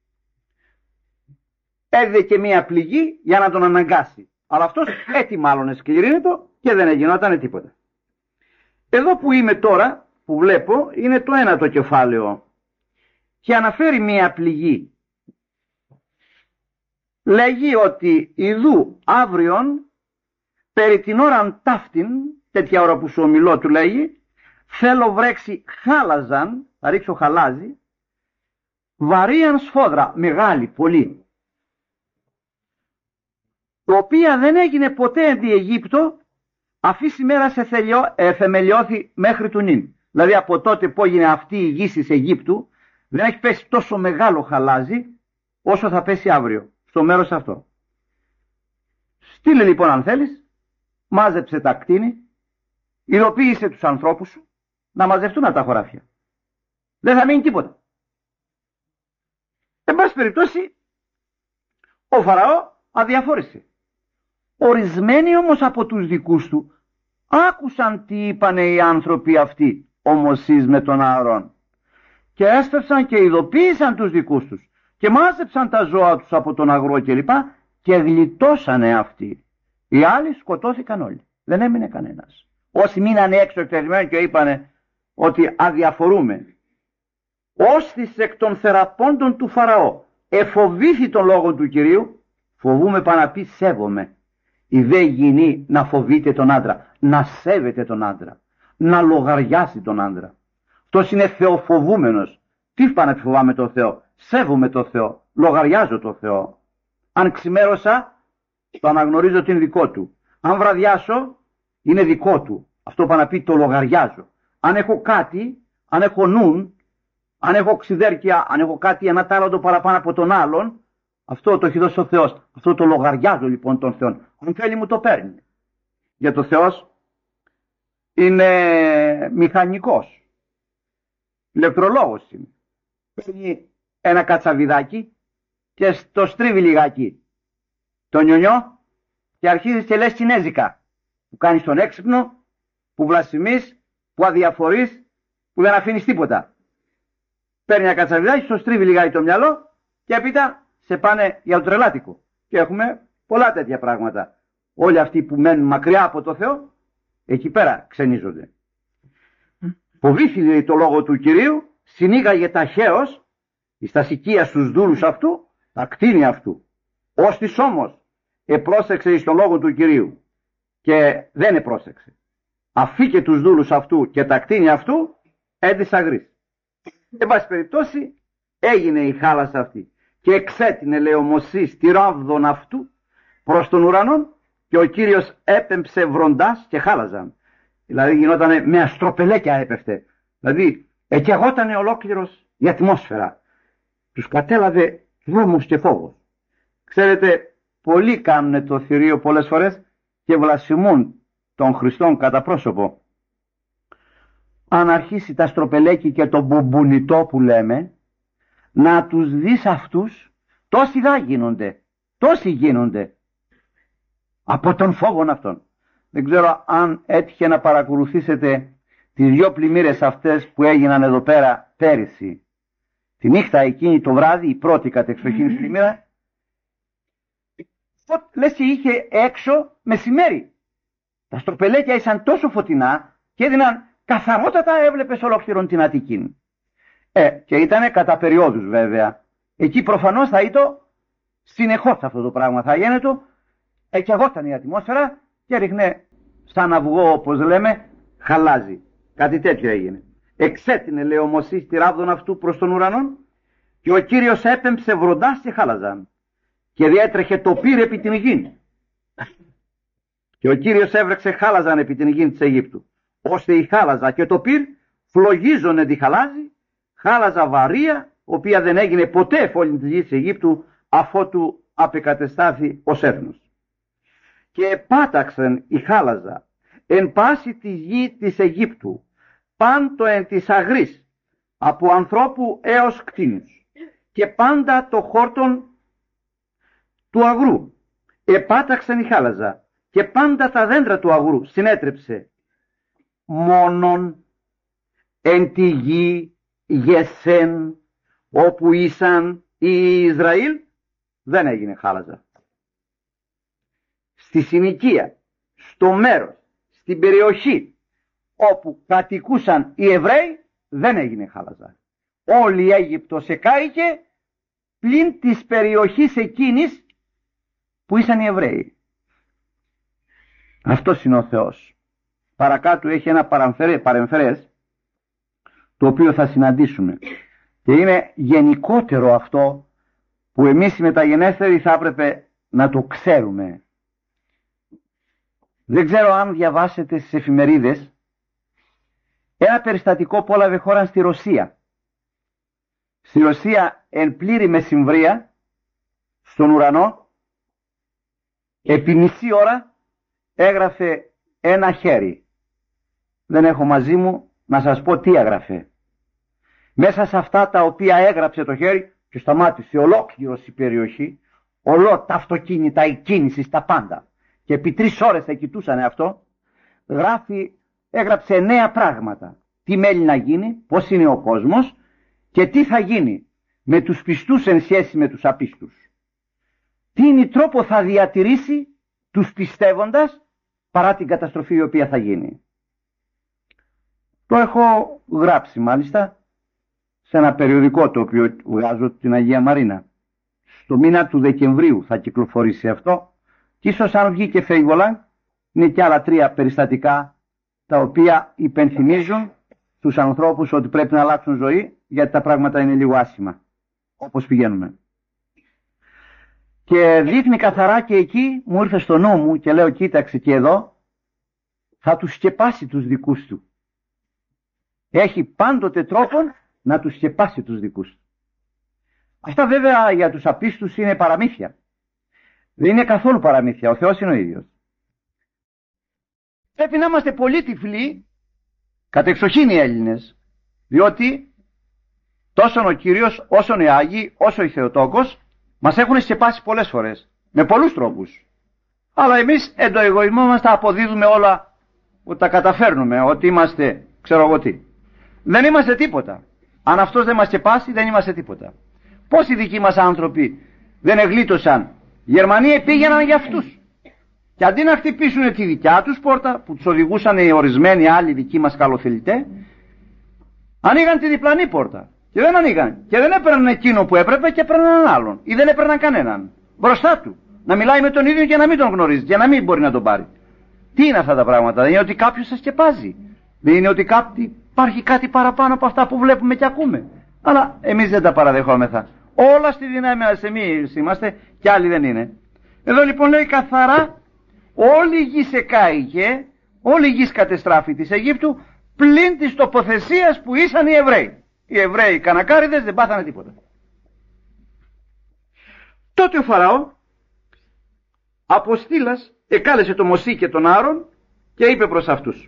S1: έδιδε και μία πληγή για να τον αναγκάσει. Αλλά αυτός έτσι μάλλον εσκληρύνετο και δεν έγινόταν τίποτα. Εδώ που είμαι τώρα, που βλέπω, είναι το ένα το κεφάλαιο. Και αναφέρει μία πληγή. Λέγει ότι ιδού αύριον περί την ώραν ταύτην, τέτοια ώρα που σου ομιλώ του λέγει, θέλω βρέξει χάλαζαν, θα ρίξω χαλάζι, βαρίαν σφόδρα, μεγάλη, πολύ, το οποία δεν έγινε ποτέ εν τη Αιγύπτο, αφή σήμερα σε θελειώ, ε, θεμελιώθη μέχρι του νυν. Δηλαδή από τότε που έγινε αυτή η γη της Αιγύπτου, δεν έχει πέσει τόσο μεγάλο χαλάζι, όσο θα πέσει αύριο, στο μέρος αυτό. Στείλε λοιπόν αν θέλεις, μάζεψε τα κτίνη, ειδοποίησε τους ανθρώπους σου να μαζευτούν από τα χωράφια. Δεν θα μείνει τίποτα. Εν πάση περιπτώσει, ο Φαραώ αδιαφόρησε. Ορισμένοι όμως από τους δικούς του άκουσαν τι είπανε οι άνθρωποι αυτοί, ο Μωσής με τον Ααρών, και έστρεψαν και ειδοποίησαν τους δικούς τους και μάζεψαν τα ζώα τους από τον αγρό κλπ. Και γλιτώσανε αυτοί. Οι άλλοι σκοτώθηκαν όλοι. Δεν έμεινε κανένας. Όσοι μείνανε έξω εκτεθειμένοι και είπανε ότι αδιαφορούμε. Όστις εκ των θεραπώντων του Φαραώ εφοβήθη τον λόγο του Κυρίου, φοβούμε πάνω να πει σέβομαι. Η δε γυνή να φοβείται τον άντρα, να σέβεται τον άντρα, να λογαριάσει τον άντρα. Αυτός είναι θεοφοβούμενος. Τι είπα να φοβάμαι τον Θεό? Σέβομαι τον Θεό, λογαριάζω τον Θεό. Αν ξημέρωσα, το αναγνωρίζω ότι είναι δικό του. Αν βραδιάσω, είναι δικό του. Αυτό πάνε να πει το λογαριάζω. Αν έχω κάτι, αν έχω νουν, αν έχω ξυδέρκεια, αν έχω κάτι ένα τάλαντο παραπάνω από τον άλλον, αυτό το έχει δώσει ο Θεός. Αυτό το λογαριάζω λοιπόν τον Θεό. Αν θέλει μου το παίρνει. Για το Θεός είναι μηχανικός. Ηλεκτρολόγος είναι. Παίρνει ένα κατσαβιδάκι και στο στρίβει λιγάκι το νιονιό και αρχίζει και λες κινέζικα. Που κάνεις τον έξυπνο, που βλασφημείς, που αδιαφορείς, που δεν αφήνεις τίποτα. Παίρνει ένα κατσαβιδάκι, στο στρίβει λιγάκι το μυαλό και έπειτα σε πάνε για το τρελάτικο. Και έχουμε πολλά τέτοια πράγματα. Όλοι αυτοί που μένουν μακριά από το Θεό, εκεί πέρα ξενίζονται. Φοβήθηκε το λόγο του Κυρίου, συνήγαγε ταχαίως εις τα σικία στους δούλους αυτού, τα κτίνη αυτού. Ώστις όμως επρόσεξε εις τον λόγο του Κυρίου και δεν επρόσεξε. Αφήκε τους δούλους αυτού και τα κτίνη αυτού, έντυσα γρής. Εν πάση περιπτώσει έγινε η χάλασα αυτή. και εξέτεινε, λέει, ο Μωσής τη ράβδον αυτού προς τον ουρανό και ο Κύριος έπεμψε βροντάς και χάλαζαν. Δηλαδή γινότανε με αστροπελέκια έπεφτε. Δηλαδή εκαιγότανε ολόκληρος η ατμόσφαιρα. Τους κατέλαβε δρόμος και φόβος. Ξέρετε, πολλοί κάνουν το θηρίο πολλές φορές και βλασιμούν τον Χριστόν κατά πρόσωπο. Αν αρχίσει τα αστροπελέκι και το μπουμπουνιτό που λέμε, να τους δεις αυτούς, τόσοι θα γίνονται, τόσοι γίνονται από τον φόβον αυτόν. Δεν ξέρω αν έτυχε να παρακολουθήσετε τις δυο πλημμύρες αυτές που έγιναν εδώ πέρα πέρυσι. Τη νύχτα εκείνη το βράδυ, η πρώτη κατεξοχήν πλημμύρα, λες και είχε έξω μεσημέρι. Τα αστροπελέκια ήσαν τόσο φωτεινά και έδιναν καθαρότατα, έβλεπες ολόκληρον την Αττική. Ε, και ήτανε κατά περιόδους βέβαια. Εκεί προφανώς θα ήταν συνεχώς αυτό το πράγμα θα γίνεται, εκιαγόταν η ατμόσφαιρα και ρίχνε σαν αυγό, όπως λέμε, χαλάζει. Κάτι τέτοιο έγινε. Εξέτεινε, λέει ο Μωσής, τη ράβδον αυτού προς τον ουρανό και ο Κύριος έπεμψε βροντάς και χάλαζαν και διέτρεχε το πύρ επί την γη. Και ο Κύριος έβρεξε χάλαζαν επί την γη της Αιγύπτου, ώστε η χάλαζα και το πύρ φλογίζωνε τη χαλάζη, χάλαζα βαρία, οποία δεν έγινε ποτέ εφόλην της γης της Αιγύπτου, αφότου απεκατεστάθη ως έθνος. Και επάταξαν η χάλαζα εν πάση τη γη της Αιγύπτου, πάντο εν της αγρής, από ανθρώπου έως κτήνους, και πάντα το χόρτον του αγρού. Επάταξαν η χάλαζα και πάντα τα δέντρα του αγρού συνέτρεψε. Μόνον εν τη γη Γεσέν, όπου ήσαν οι Ισραήλ, δεν έγινε χάλαζα. Στη συνοικία, στο μέρος, στην περιοχή όπου κατοικούσαν οι Εβραίοι, δεν έγινε χάλαζα. Όλη η Αίγυπτος εκάηκε πλην της περιοχής εκείνης που ήσαν οι Εβραίοι. Αυτός είναι ο Θεός. Παρακάτω έχει ένα παρεμφερές, το οποίο θα συναντήσουμε. Και είναι γενικότερο αυτό που εμείς οι μεταγενέστεροι θα έπρεπε να το ξέρουμε. Δεν ξέρω αν διαβάσετε στις εφημερίδες ένα περιστατικό που έλαβε χώρα στη Ρωσία. Στη Ρωσία εν πλήρη μεσημβρία, στον ουρανό, επί μισή ώρα έγραφε ένα χέρι. Δεν έχω μαζί μου να σας πω τι έγραφε. Μέσα σε αυτά τα οποία έγραψε το χέρι, και σταμάτησε ολόκληρος η περιοχή, ολό τα αυτοκίνητα, η κίνηση, τα πάντα, και επί τρεις ώρες θα κοιτούσαν αυτό, γράφει, έγραψε νέα πράγματα. Τι μέλει να γίνει, πώς είναι ο κόσμος και τι θα γίνει με τους πιστούς εν σχέση με τους απίστους. Τι είναι τρόπο θα διατηρήσει τους πιστεύοντας παρά την καταστροφή η οποία θα γίνει. Το έχω γράψει μάλιστα σε ένα περιοδικό το οποίο βγάζω, την Αγία Μαρίνα. Στο μήνα του Δεκεμβρίου θα κυκλοφορήσει αυτό και ίσως αν βγει και φεϊβολά είναι και άλλα τρία περιστατικά τα οποία υπενθυμίζουν τους ανθρώπους ότι πρέπει να αλλάξουν ζωή, γιατί τα πράγματα είναι λίγο άσχημα όπως πηγαίνουμε. Και δείχνει καθαρά και εκεί μου ήρθε στο νου μου και λέω κοίταξε και εδώ θα τους σκεπάσει τους δικούς του. Έχει πάντοτε τρόπον να τους σκεπάσει τους δικούς του. Αυτά βέβαια για τους απίστους είναι παραμύθια. Δεν είναι καθόλου παραμύθια, ο Θεός είναι ο ίδιος. Πρέπει να είμαστε πολύ τυφλοί, κατεξοχήν οι Έλληνες, διότι τόσο ο Κύριος, όσο οι Άγιοι, όσο η Θεοτόκος μας έχουν σκεπάσει πολλές φορές, με πολλούς τρόπους. Αλλά εμείς εν το εγωισμό μας τα αποδίδουμε όλα, ότι τα καταφέρνουμε, ότι είμαστε, ξέρω εγώ τι. Δεν είμαστε τίποτα. Αν αυτός δεν μας σκεπάσει, δεν είμαστε τίποτα. Πόσοι δικοί μας άνθρωποι δεν εγλίτωσαν, οι Γερμανοί πήγαιναν για αυτούς. Και αντί να χτυπήσουν τη δικιά τους πόρτα, που τους οδηγούσαν οι ορισμένοι άλλοι δικοί μας καλοθελητές, ανοίγαν τη διπλανή πόρτα. Και δεν ανοίγαν. Και δεν έπαιρναν εκείνο που έπρεπε και έπαιρναν έναν άλλον. Ή δεν έπαιρναν κανέναν. Μπροστά του. Να μιλάει με τον ίδιο και να μην τον γνωρίζει. Και να μην μπορεί να τον πάρει. Τι είναι αυτά τα πράγματα. Δεν είναι ότι κάποιος σας σκεπάζει. Δεν είναι ότι κάτι, υπάρχει κάτι παραπάνω από αυτά που βλέπουμε και ακούμε. Αλλά εμείς δεν τα παραδεχόμεθα. Όλα στη δύναμη μας, εμείς είμαστε και άλλοι δεν είναι. Εδώ λοιπόν λέει καθαρά, όλη η γη σε κάηκε, όλη η γη κατεστράφη της Αιγύπτου, πλην της τοποθεσίας που ήσαν οι Εβραίοι. Οι Εβραίοι κανακάριδες δεν πάθανε τίποτα. Τότε ο Φαραώ αποστήλας εκάλεσε τον Μωσή και τον Άρων και είπε προς αυτούς: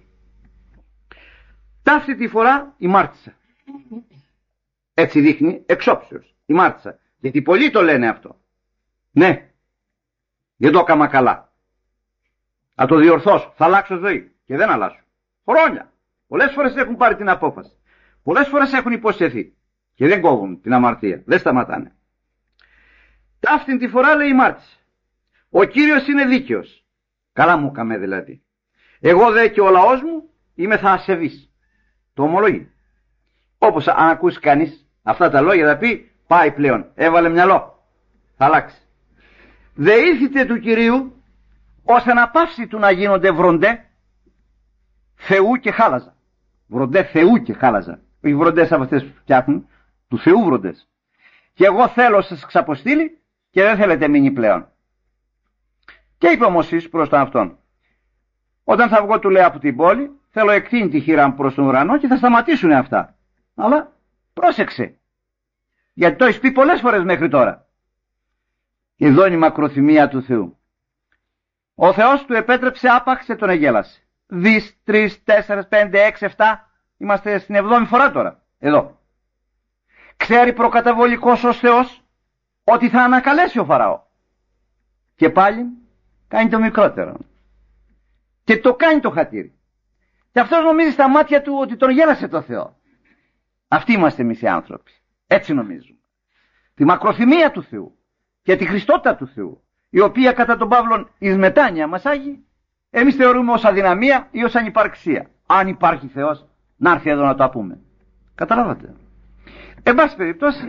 S1: ταύτη τη φορά ημάρτησα. Έτσι δείχνει εξόψεως, ημάρτησα. Γιατί πολλοί το λένε αυτό. Ναι, δεν το έκαμα καλά. Θα το διορθώσω, θα αλλάξω ζωή. Και δεν αλλάζω. Χρόνια. Πολλές φορές έχουν πάρει την απόφαση. Πολλές φορές έχουν υποσχεθεί. Και δεν κόβουν την αμαρτία. Δεν σταματάνε. Ταύτην τη φορά λέει ημάρτησα. Ο Κύριος είναι δίκαιος. Καλά μου έκαμε δηλαδή. Εγώ δε και ο λαός μου είμαι θα ασεβής. Το ομολογεί. Όπως αν ακούσει κανείς αυτά τα λόγια θα πει πάει πλέον. Έβαλε μυαλό. Θα αλλάξει. Δε ήρθετε του Κυρίου ώστε να πάυσει του να γίνονται βροντέ Θεού και χάλαζα. Βροντέ Θεού και χάλαζα. Όχι βροντές από αυτές που φτιάχνουν. Του Θεού βροντές. Και εγώ θέλω σας ξαποστείλει και δεν θέλετε μείνει πλέον. Και είπε ο Μωσής προς τον αυτόν: όταν θα βγω, του λέει, από την πόλη, θέλω εκτείνει τη χείρα μου προς τον ουρανό και θα σταματήσουν αυτά. Αλλά πρόσεξε. Γιατί το έχεις πει πολλές φορές μέχρι τώρα. Και εδώ είναι η μακροθυμία του Θεού. Ο Θεός του επέτρεψε άπαξ και τον εγέλασε. Δις, τρεις, τέσσερις, πέντε, έξι, εφτά. Είμαστε στην εβδόμη φορά τώρα. Εδώ. Ξέρει προκαταβολικός ως Θεός ότι θα ανακαλέσει ο Φαραώ. Και πάλι κάνει το μικρότερο. Και το κάνει το χατήρι. Και αυτός νομίζει στα μάτια του ότι τον γέλασε το Θεό. Αυτοί είμαστε εμείς οι άνθρωποι. Έτσι νομίζουμε. Τη μακροθυμία του Θεού και τη χριστότητα του Θεού, η οποία κατά τον Παύλον εις μετάνοια μας άγει, εμείς θεωρούμε ως αδυναμία ή ως ανυπαρξία. Αν υπάρχει Θεός, να έρθει εδώ να το πούμε. Καταλάβατε. Εν πάση περιπτώσει,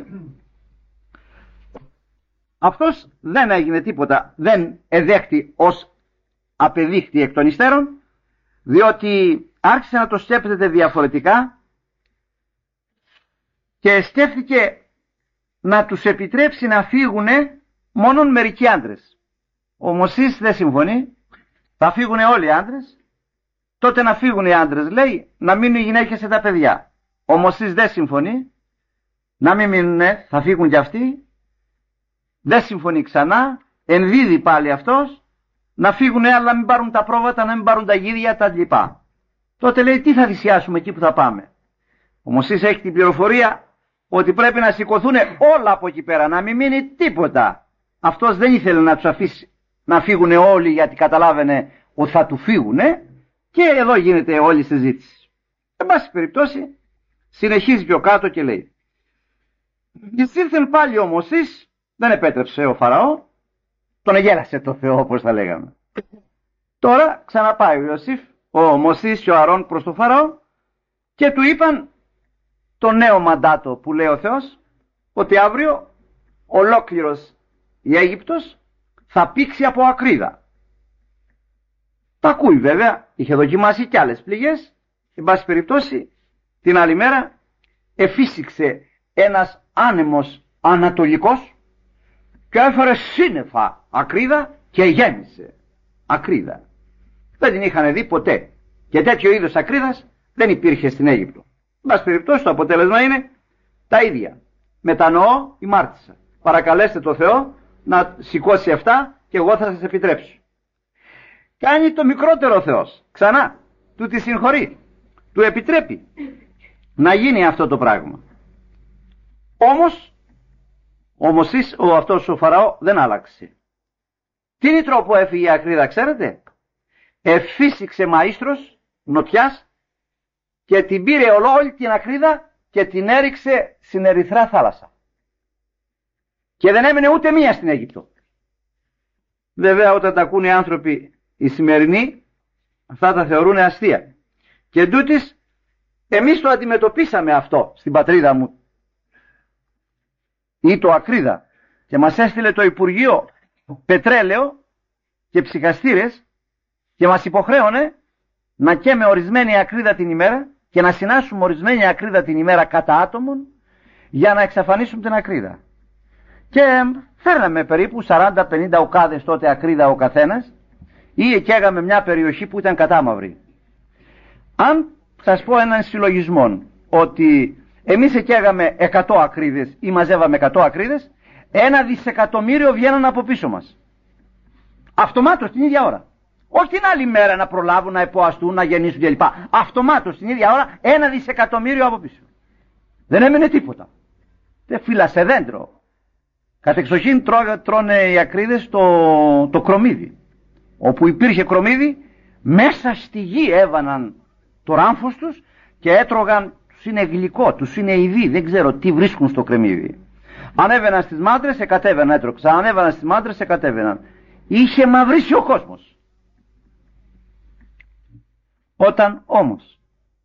S1: αυτός δεν έγινε τίποτα, δεν εδέχτη ως απεδείχτη εκ των υστέρων, διότι άρχισε να το σκέπτεται διαφορετικά και σκέφτηκε να τους επιτρέψει να φύγουν μόνον μερικοί άντρες. Ο Μωσής δεν συμφωνεί, θα φύγουν όλοι οι άντρες. Τότε να φύγουν οι άντρες, λέει, να μείνουν οι γυναίκες και τα παιδιά. Ο Μωσής δεν συμφωνεί, να μην μείνουν, θα φύγουν κι αυτοί. Δεν συμφωνεί ξανά, ενδίδει πάλι αυτός, να φύγουν αλλά να μην πάρουν τα πρόβατα, να μην πάρουν τα γίδια, τα λοιπά. Τότε λέει, τι θα θυσιάσουμε εκεί που θα πάμε. Ο Μωσής έχει την πληροφορία ότι πρέπει να σηκωθούν όλα από εκεί πέρα, να μην μείνει τίποτα. Αυτός δεν ήθελε να τους αφήσει να φύγουν όλοι, γιατί καταλάβαινε ότι θα του φύγουν, και εδώ γίνεται όλη η συζήτηση. Εν πάση περιπτώσει, συνεχίζει πιο κάτω και λέει: εισήλθεν πάλι ο Μωσής, δεν επέτρεψε ο Φαραώ, τον εγέλασε το Θεό, όπως θα λέγαμε. Τώρα ξαναπάει ο Ιωσήφ, ο Μωσής και ο Αρών προς τον Φαραώ και του είπαν το νέο μαντάτο που λέει ο Θεός, ότι αύριο ολόκληρος η Αίγυπτος θα πήξει από ακρίδα. Τα ακούει βέβαια, είχε δοκιμάσει κι άλλες πληγές. Εν πάση περιπτώσει, την άλλη μέρα εφύσηξε ένας άνεμος ανατολικός και έφερε σύννεφα ακρίδα και γέμισε ακρίδα. Δεν την είχαν δει ποτέ. Και τέτοιο είδος ακρίδας δεν υπήρχε στην Αίγυπτο. Εν πάση περιπτώσει, το αποτέλεσμα είναι τα ίδια. Μετανοώ, ημάρτησα. Παρακαλέστε το Θεό να σηκώσει αυτά και εγώ θα σας επιτρέψω. Κάνει το μικρότερο Θεός. Ξανά. Του τη συγχωρεί. Του επιτρέπει να γίνει αυτό το πράγμα. Όμως, ο Μωσής, ο αυτός ο Φαραώ δεν άλλαξε. Τι είναι τρόπο έφυγε η ακρίδα, ξέρετε? Εφύσηξε μαΐστρος νοτιάς και την πήρε όλη την ακρίδα και την έριξε στην Ερυθρά θάλασσα. Και δεν έμεινε ούτε μία στην Αίγυπτο. Βέβαια, όταν τα ακούνε οι άνθρωποι οι σημερινοί, αυτά τα θεωρούν αστεία. Και εντούτοις, εμείς το αντιμετωπίσαμε αυτό στην πατρίδα μου, ή το ακρίδα, και μας έστειλε το Υπουργείο πετρέλαιο και ψυχαστήρες και μας υποχρέωνε να καίμε ορισμένη ακρίδα την ημέρα και να συνάσουμε ορισμένη ακρίδα την ημέρα κατά άτομον για να εξαφανίσουμε την ακρίδα. και φέρναμε περίπου σαράντα πενήντα οκάδες τότε ακρίδα ο καθένας, ή εκαίγαμε μια περιοχή που ήταν κατάμαυρη. Αν σας πω έναν συλλογισμό ότι εμείς εκαίγαμε εκατό ακρίδες ή μαζεύαμε εκατό ακρίδες, ένα δισεκατομμύριο βγαίνουν από πίσω μας. Αυτομάτως την ίδια ώρα. Όχι την άλλη μέρα να προλάβουν, να εποαστούν, να γεννήσουν κλπ. Αυτομάτως την ίδια ώρα ένα δισεκατομμύριο από πίσω. Δεν έμεινε τίποτα. Δεν φύλασε δέντρο. Κατεξοχήν τρώνε οι ακρίδες το, το κρομμύδι. Όπου υπήρχε κρομμύδι, μέσα στη γη έβαναν το ράμφος τους και έτρωγαν. Τους είναι γλυκό, τους είναι ειδοί, δεν ξέρω τι βρίσκουν στο κρεμμύδι. Ανέβαιναν στις μάντρες, εκατέβαιναν, έτρωξαν. Ανέβαιναν στις μάντρες, εκατέβαιναν. Είχε μαυρίσει ο κόσμος. Όταν όμως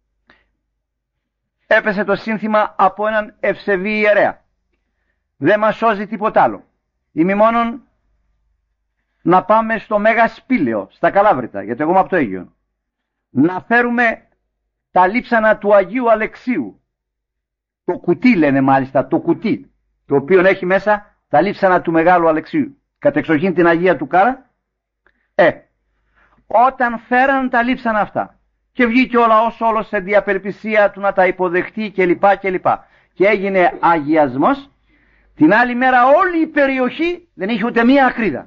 S1: έπεσε το σύνθημα από έναν ευσεβή ιερέα, δεν μας σώζει τίποτα άλλο. Είμαι μόνον να πάμε στο Μέγα Σπήλαιο, στα Καλάβρητα, γιατί εγώ είμαι από το Αίγυο, να φέρουμε τα λείψανα του Αγίου Αλεξίου. Το κουτί λένε μάλιστα, το κουτί, το οποίο έχει μέσα τα λείψανα του Μεγάλου Αλεξίου. Κατεξοχήν την Αγία του Κάρα. Ε, όταν φέραν τα λείψανα αυτά και βγήκε ο λαός όλος σε διαπερπισία του να τα υποδεχτεί κλπ. κλπ. Και έγινε αγιασμός, την άλλη μέρα όλη η περιοχή δεν είχε ούτε μία ακρίδα.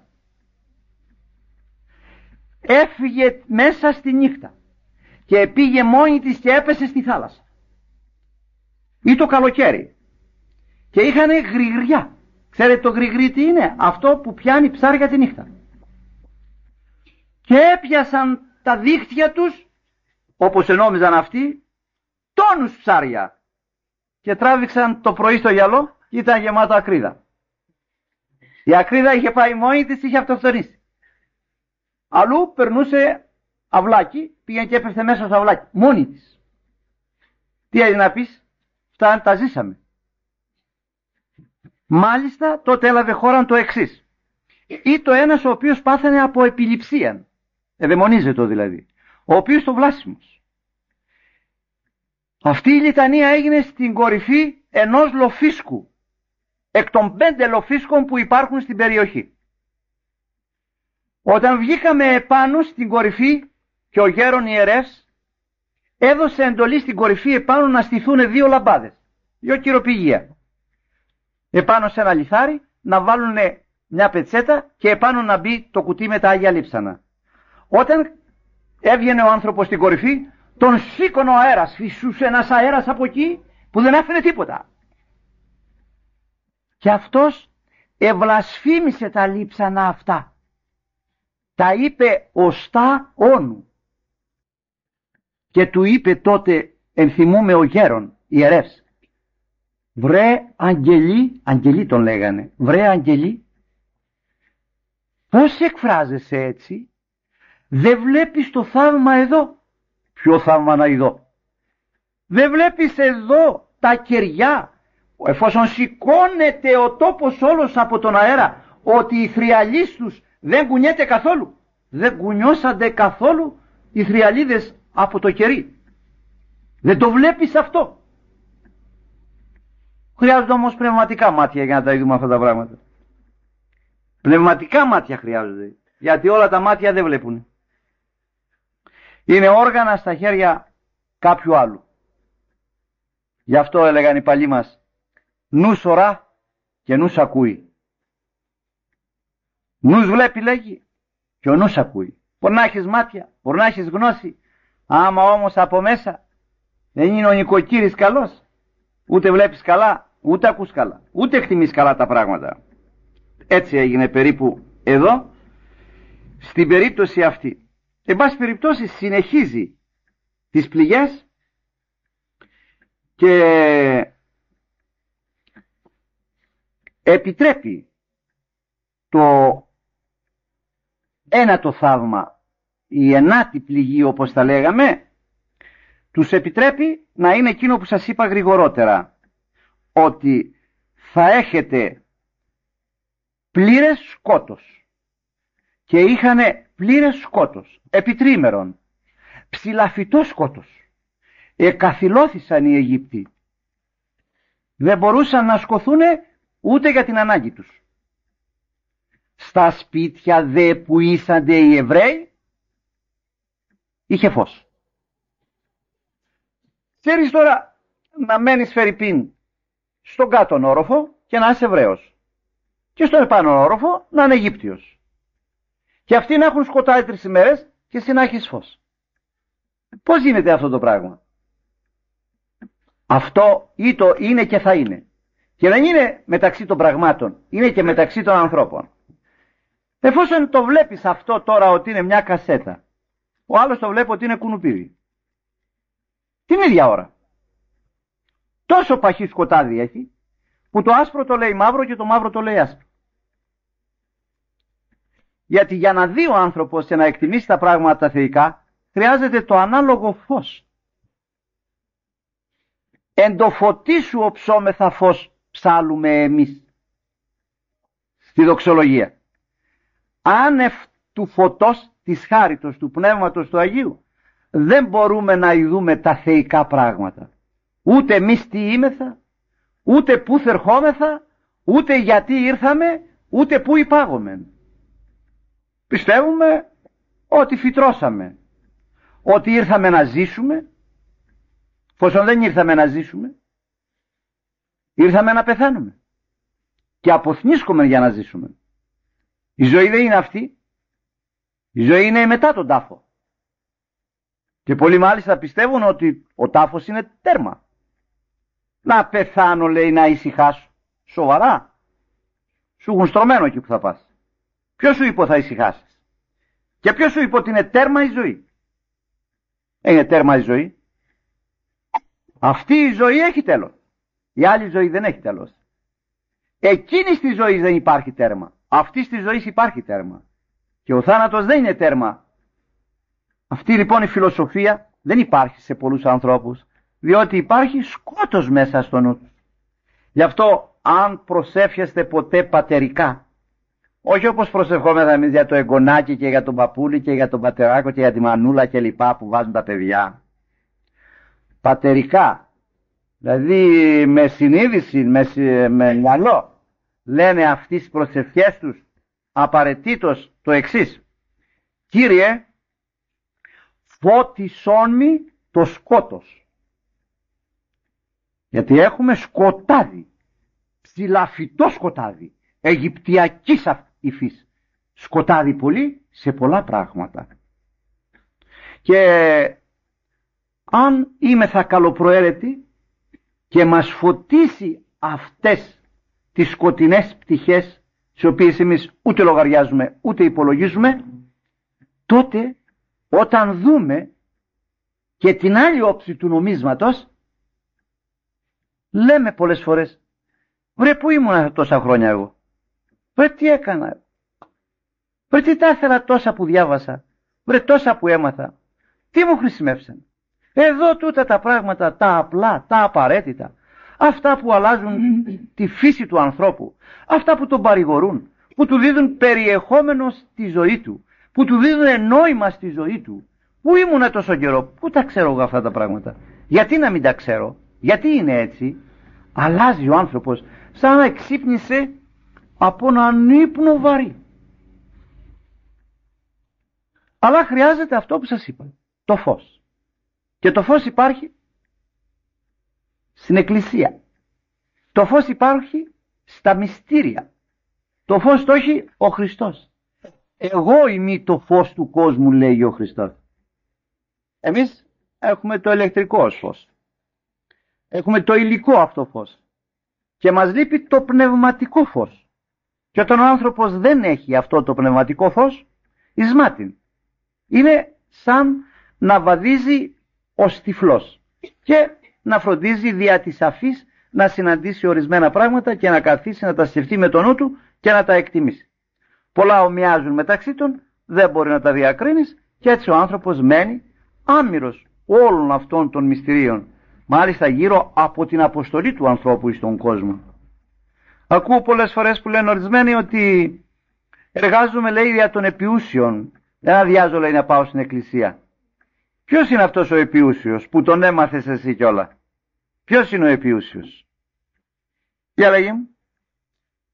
S1: Έφυγε μέσα στη νύχτα και πήγε μόνη της και έπεσε στη θάλασσα. Ή το καλοκαίρι και είχανε γρηγριά. Ξέρετε το γρηγρί τι είναι? Αυτό που πιάνει ψάρια τη νύχτα. Και έπιασαν τα δίχτυα τους, όπως ενόμιζαν αυτοί, τόνους ψάρια. Και τράβηξαν το πρωί στο γυαλό και ήταν γεμάτο ακρίδα. Η ακρίδα είχε πάει μόνη της, είχε αυτοκτονήσει. Αλλού περνούσε αυλάκι, πήγαινε και έπεφτε μέσα στο αυλάκι, μόνη της. Τι έγινε να πεις? Αυτά τα ζήσαμε. Μάλιστα τότε έλαβε χώρα το εξής. Ή το ένας ο οποίος πάθανε από επιληψία, εδαιμονίζεται δηλαδή, ο οποίος το βλάσιμος. Αυτή η λιτανία έγινε στην κορυφή ενός λοφίσκου, εκ των πέντε λοφίσκων που υπάρχουν στην περιοχή. Όταν βγήκαμε επάνω στην κορυφή και ο γέρον ιερεύς έδωσε εντολή στην κορυφή επάνω να στηθούν δύο λαμπάδες, δύο κυροπηγεία. Επάνω σε ένα λιθάρι να βάλουν μια πετσέτα και επάνω να μπει το κουτί με τα Άγια Λείψανα. Όταν έβγαινε ο άνθρωπος στην κορυφή, τον σήκωνε ο αέρας, φυσούσε ένας αέρας από εκεί που δεν άφηνε τίποτα. Και αυτός ευλασφήμισε τα λείψανα αυτά. Τα είπε οστά όνου. Και του είπε τότε, ενθυμούμε ο γέρον ιερεύς, βρε αγγελί, αγγελί τον λέγανε, βρε αγγελί, πώς εκφράζεσαι έτσι? Δεν βλέπεις το θαύμα εδώ? Ποιο θαύμα να ειδώ? Δεν βλέπεις εδώ τα κεριά, εφόσον σηκώνεται ο τόπος όλος από τον αέρα, ότι οι θριαλείς τους δεν κουνιέται καθόλου? Δεν κουνιώσανται καθόλου οι θριαλίδες από το κερί. Δεν το βλέπεις αυτό? Χρειάζονται όμως πνευματικά μάτια για να τα δούμε αυτά τα πράγματα. Πνευματικά μάτια χρειάζονται, γιατί όλα τα μάτια δεν βλέπουν. Είναι όργανα στα χέρια κάποιου άλλου. Γι' αυτό έλεγαν οι παλιοί μας, νους ορά και νους ακούει. Νους βλέπει λέγει και ο νους ακούει. Μπορεί να έχεις μάτια, μπορεί να έχεις γνώση, άμα όμως από μέσα δεν είναι ο νοικοκύρης καλός, ούτε βλέπεις καλά, ούτε ακούς καλά, ούτε εκτιμείς καλά τα πράγματα. Έτσι έγινε περίπου εδώ, στην περίπτωση αυτή. Εν πάση περιπτώσει συνεχίζει τις πληγές και επιτρέπει το ένατο θαύμα, η ενάτη πληγή όπως τα λέγαμε, τους επιτρέπει να είναι εκείνο που σας είπα γρηγορότερα, ότι θα έχετε πλήρες σκότος. Και είχανε πλήρες σκότος, επιτρίμερον, ψηλαφιτό σκότος. Εκαθυλώθησαν οι Αιγύπτιοι. Δεν μπορούσαν να σκοθούν ούτε για την ανάγκη τους. Στα σπίτια δε που ήσανται οι Εβραίοι είχε φως. Ξέρεις τώρα να μένεις φερειπίν στον κάτω όροφο και να είσαι Εβραίος και στον επάνω όροφο να είναι Αιγύπτιος και αυτοί να έχουν σκοτάδι τρεις ημέρες και εσύ να έχεις φως. Πώς γίνεται αυτό το πράγμα? Αυτό ή το είναι και θα είναι. Και δεν είναι μεταξύ των πραγμάτων, είναι και μεταξύ των ανθρώπων. Εφόσον το βλέπεις αυτό τώρα ότι είναι μια κασέτα, ο άλλος το βλέπει ότι είναι κουνουπίδι. Την ίδια ώρα. Τόσο παχύ σκοτάδι έχει, που το άσπρο το λέει μαύρο και το μαύρο το λέει άσπρο. Γιατί για να δει ο άνθρωπος και να εκτιμήσει τα πράγματα τα θεϊκά, χρειάζεται το ανάλογο φως. Εν το φωτί σου οψόμεθα φως ψάλουμε εμείς. Στη δοξολογία. Άνευ του φωτός της χάριτος του Πνεύματος του Αγίου δεν μπορούμε να ειδούμε τα θεϊκά πράγματα. Ούτε εμείς τι είμεθα, ούτε πού θερχόμεθα, ούτε γιατί ήρθαμε, ούτε πού υπάγομεν. Πιστεύουμε ότι φυτρώσαμε, ότι ήρθαμε να ζήσουμε, εφόσον δεν ήρθαμε να ζήσουμε, ήρθαμε να πεθάνουμε και αποθνίσκουμε για να ζήσουμε. Η ζωή δεν είναι αυτή, η ζωή είναι μετά τον τάφο. Και πολλοί μάλιστα πιστεύουν ότι ο τάφος είναι τέρμα. Να πεθάνω, λέει, να ησυχάσω. Σοβαρά? Σου έχουν στρωμένο εκεί που θα πας. Ποιος σου είπε θα ησυχάσεις? Και ποιος σου είπε ότι είναι τέρμα η ζωή? Είναι τέρμα η ζωή. Αυτή η ζωή έχει τέλος. Η άλλη ζωή δεν έχει τέλος. Εκείνης της ζωής δεν υπάρχει τέρμα. Αυτής της ζωής υπάρχει τέρμα. Και ο θάνατος δεν είναι τέρμα. Αυτή λοιπόν η φιλοσοφία δεν υπάρχει σε πολλούς ανθρώπους, διότι υπάρχει σκότος μέσα στο νου τους. Γι' αυτό αν προσεύχεστε ποτέ πατερικά, όχι όπως προσευχόμεθα εμείς για το εγγονάκι και για τον παππούλι και για τον πατεράκο και για τη μανούλα και λοιπά που βάζουν τα παιδιά, πατερικά, δηλαδή με συνείδηση, με, με μυαλό, λένε αυτές τις προσευχές τους απαραίτητος το εξής: Κύριε, φώτισόν μη το σκότος. Γιατί έχουμε σκοτάδι, ψηλαφιτό σκοτάδι, αιγυπτιακής υφής, σκοτάδι πολύ σε πολλά πράγματα. Και αν είμαι θα καλοπροαίρετη και μας φωτίσει αυτές τις σκοτεινές πτυχές, τις οποίες εμείς ούτε λογαριάζουμε ούτε υπολογίζουμε, τότε όταν δούμε και την άλλη όψη του νομίσματος, λέμε πολλές φορές, βρε που ήμουνα τόσα χρόνια εγώ, βρε τι έκανα, βρε τι τα ήθελα τόσα που διάβασα, βρε τόσα που έμαθα, τι μου χρησιμεύσαν? Εδώ τούτα τα πράγματα, τα απλά, τα απαραίτητα, αυτά που αλλάζουν τη φύση του ανθρώπου, αυτά που τον παρηγορούν, που του δίδουν περιεχόμενο στη ζωή του, που του δίδουν νόημα στη ζωή του. Πού ήμουνα τόσο καιρό, πού τα ξέρω εγώ αυτά τα πράγματα? Γιατί να μην τα ξέρω? Γιατί είναι έτσι? Αλλάζει ο άνθρωπος σαν να εξύπνησε από έναν ύπνο βαρύ. Αλλά χρειάζεται αυτό που σας είπα, το φως. Και το φως υπάρχει στην Εκκλησία. Το φως υπάρχει στα μυστήρια. Το φως το έχει ο Χριστός. Εγώ είμαι το φως του κόσμου, λέει ο Χριστός. Εμείς έχουμε το ηλεκτρικό ως φως. Έχουμε το υλικό αυτό φως. Και μας λείπει το πνευματικό φως. Και όταν ο άνθρωπος δεν έχει αυτό το πνευματικό φως, εις μάτιν. Είναι σαν να βαδίζει ως τυφλός και να φροντίζει δια της αφής να συναντήσει ορισμένα πράγματα και να καθίσει να τα σκεφτεί με τον νου του και να τα εκτιμήσει. Πολλά ομοιάζουν μεταξύ των, δεν μπορεί να τα διακρίνεις και έτσι ο άνθρωπος μένει άμυρος όλων αυτών των μυστηρίων, μάλιστα γύρω από την αποστολή του ανθρώπου στον κόσμο. Ακούω πολλές φορές που λένε ορισμένοι ότι εργάζομαι, λέει, για των επιούσιων, δεν αδειάζω, λέει, να πάω στην εκκλησία. Ποιος είναι αυτός ο επιούσιος που τον έμαθες εσύ κιόλα? Ποιος είναι ο επιούσιος? Για λέγε μου.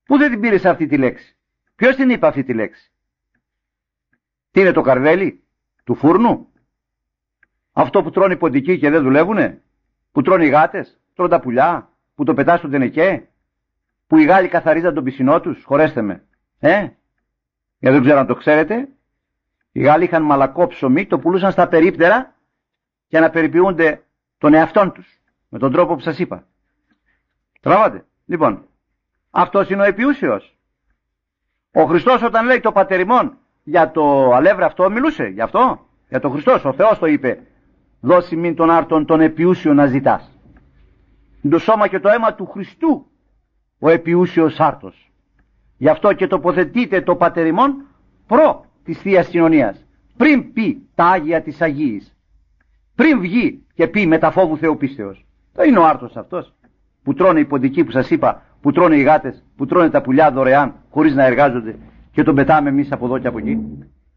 S1: Πού δεν την πήρες αυτή τη λέξη? Ποιος την είπε αυτή τη λέξη? Τι είναι το καρβέλι του φούρνου? Αυτό που τρώνε οι ποντικοί και δεν δουλεύουνε? Που τρώνε οι γάτες? Τρώνε τα πουλιά? Που το πετάς στον τενεκέ? Που οι Γάλλοι καθαρίζαν τον πισινό τους? Χωρέστε με. Ε? Για δεν ξέρω αν το ξέρετε. Οι Γάλλοι είχαν μαλακό ψωμί, το πουλούσαν στα περίπτερα για να περιποιούνται τον εαυτόν τους. Με τον τρόπο που σας είπα. Τραβάτε. Λοιπόν, αυτός είναι ο επιούσιος. Ο Χριστός όταν λέει το πατεριμόν για το αλεύρι αυτό μιλούσε. Γι' αυτό. Για τον Χριστός. Ο Θεός το είπε. Δώσει μην τον άρτον τον επιούσιο να ζητάς. Είναι το σώμα και το αίμα του Χριστού ο επιούσιος άρτος. Γι' αυτό και τοποθετείται το πατεριμόν προ της Θείας Κοινωνίας. Πριν πει τα Άγια της Αγίης. Πριν βγει και πει με τα φόβου Θεού πίστεως. Δεν είναι ο άρτος αυτός που τρώνε οι ποντικοί που σας είπα, που τρώνε οι γάτες, που τρώνε τα πουλιά δωρεάν χωρίς να εργάζονται και τον πετάμε εμείς από εδώ και από εκεί.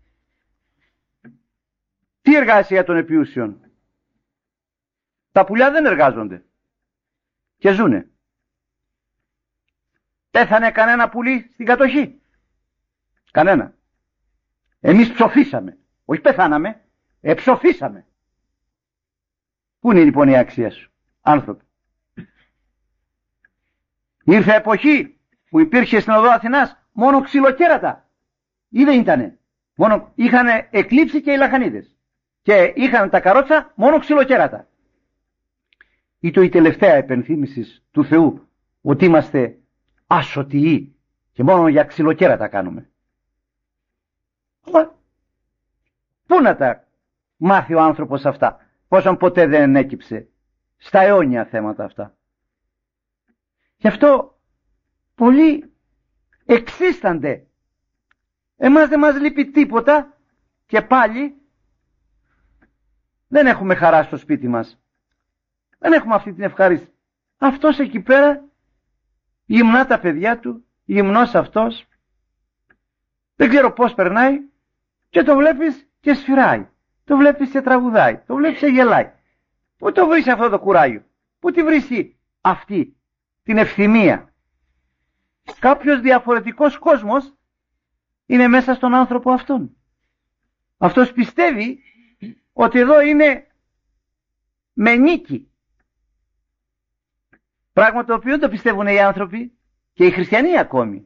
S1: Τι εργασία των επιούσιων? Τα πουλιά δεν εργάζονται και ζουνε. Πέθανε κανένα πουλί στην κατοχή? Κανένα. Εμείς ψοφήσαμε. Όχι πεθάναμε, εψοφήσαμε. Πού είναι λοιπόν η αξία σου, άνθρωποι? Ήρθε εποχή που υπήρχε στην οδό Αθηνάς μόνο ξυλοκέρατα. Ή δεν ήτανε? Μόνο είχαν εκλείψει και οι λαχανίδες. Και είχαν τα καρότσα μόνο ξυλοκέρατα. Ή το η τελευταία επενθύμηση του Θεού ότι είμαστε ασωτιοί και μόνο για ξυλοκέρατα κάνουμε. Αλλά πού να τα μάθει ο άνθρωπος αυτά? Πόσον ποτέ δεν ενέκυψε στα αιώνια θέματα αυτά. Γι' αυτό πολλοί εξίστανται. Εμάς δεν μας λείπει τίποτα και πάλι δεν έχουμε χαρά στο σπίτι μας. Δεν έχουμε αυτή την ευχαρίστηση. Αυτός εκεί πέρα γυμνά τα παιδιά του, γυμνός αυτός, δεν ξέρω πώς περνάει και το βλέπεις και σφυράει. Το βλέπεις και τραγουδάει. Το βλέπεις και γελάει. Πού το βρεις αυτό το κουράγιο? Πού τη βρίσκει αυτή την ευθυμία? Κάποιος διαφορετικός κόσμος είναι μέσα στον άνθρωπο αυτόν. Αυτός πιστεύει ότι εδώ είναι με νίκη. Πράγμα το οποίο δεν το πιστεύουν οι άνθρωποι και οι χριστιανοί ακόμη.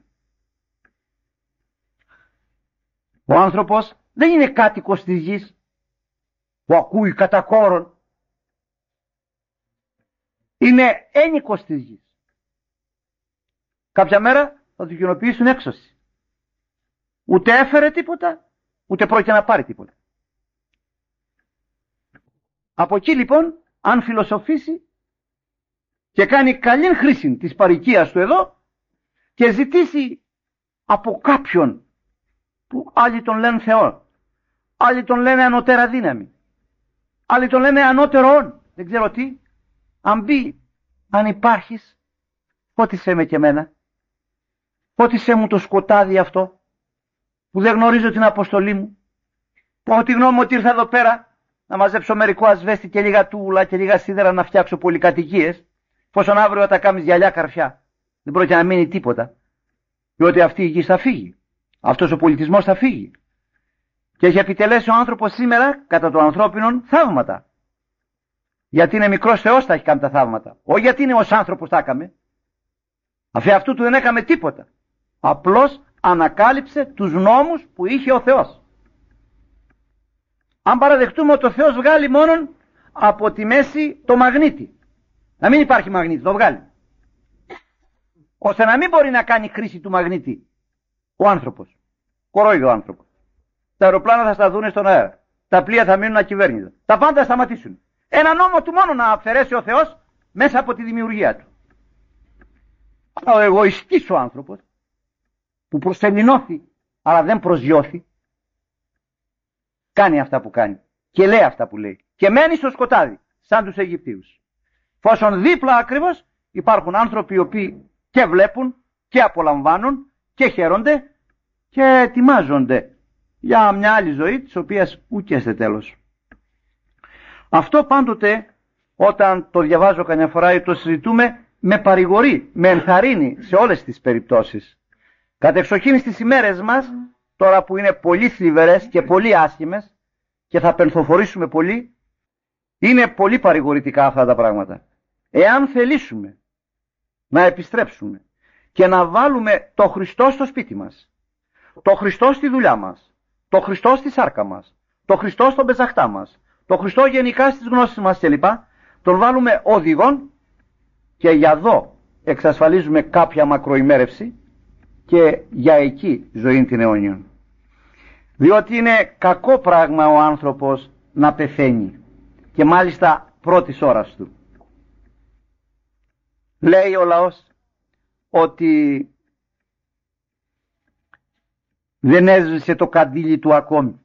S1: Ο άνθρωπος δεν είναι κάτοικος της γης που ακούει κατά κόρον. Είναι ένικος της γης. Κάποια μέρα θα του κοινοποιήσουν έξωση. Ούτε έφερε τίποτα, ούτε πρόκειται να πάρει τίποτα. Από εκεί λοιπόν, αν φιλοσοφήσει και κάνει καλή χρήση της παροικίας του εδώ και ζητήσει από κάποιον που άλλοι τον λένε Θεό, άλλοι τον λένε ανωτέρα δύναμη, άλλοι τον λένε ανώτερο όν, δεν ξέρω τι, αν μπει, αν υπάρχεις, φώτισέ με και εμένα, φώτισέ μου το σκοτάδι αυτό που δεν γνωρίζω την αποστολή μου, που έχω τη γνώμη μου ότι ήρθα εδώ πέρα να μαζέψω μερικό ασβέστη και λίγα τούβλα και λίγα σίδερα να φτιάξω πολυκατοικίες, πόσον αύριο θα τα κάνεις γυαλιά καρφιά, δεν πρόκειται να μείνει τίποτα, διότι αυτή η γη θα φύγει, αυτός ο πολιτισμός θα φύγει. Και έχει επιτελέσει ο άνθρωπος σήμερα κατά των ανθρώπινων θαύματα. Γιατί είναι μικρός Θεός θα έχει κάνει τα θαύματα. Όχι γιατί είναι ως άνθρωπος τα έκαμε. Αφού αυτού του δεν έκαμε τίποτα. Απλώς ανακάλυψε τους νόμους που είχε ο Θεός. Αν παραδεχτούμε ότι ο Θεός βγάλει μόνον από τη μέση το μαγνήτη. Να μην υπάρχει μαγνήτη, το βγάλει. Ώστε να μην μπορεί να κάνει χρήση του μαγνήτη ο άνθρωπος. Κορόιδο ο άνθρωπος. Τα αεροπλάνα θα σταθούν στον αέρα. Τα πλοία θα μείνουν ακυβέρνητα. Τα πάντα θα σταματήσουν. Ένα νόμο του μόνο να αφαιρέσει ο Θεός μέσα από τη δημιουργία του. Ο εγωιστής ο άνθρωπος που προσελεινώθη αλλά δεν προσγειώθη κάνει αυτά που κάνει και λέει αυτά που λέει και μένει στο σκοτάδι σαν τους Αιγυπτίους. Φόσον δίπλα ακριβώς υπάρχουν άνθρωποι οι οποίοι και βλέπουν και απολαμβάνουν και χαίρονται και ετοιμάζονται για μια άλλη ζωή της οποίας ούκιαστε τέλος. Αυτό πάντοτε όταν το διαβάζω καμιά φορά ή το συζητούμε με παρηγορεί, με ενθαρρύνει σε όλες τις περιπτώσεις. Κατεξοχήν στις ημέρες μας, τώρα που είναι πολύ θλιβερές και πολύ άσχημες και θα πενθοφορήσουμε πολύ, είναι πολύ παρηγορητικά αυτά τα πράγματα. Εάν θελήσουμε να επιστρέψουμε και να βάλουμε το Χριστό στο σπίτι μας, το Χριστό στη δουλειά μας, το Χριστό στη σάρκα μας, το Χριστό στον πεζαχτά μας, το Χριστό γενικά στις γνώσεις μας κλπ, τον βάλουμε οδηγόν και για εδώ εξασφαλίζουμε κάποια μακροημέρευση και για εκεί ζωή την αιώνιον. Διότι είναι κακό πράγμα ο άνθρωπος να πεθαίνει και μάλιστα πρώτης ώρας του. Λέει ο λαός ότι δεν έσβησε το καντήλι του ακόμη.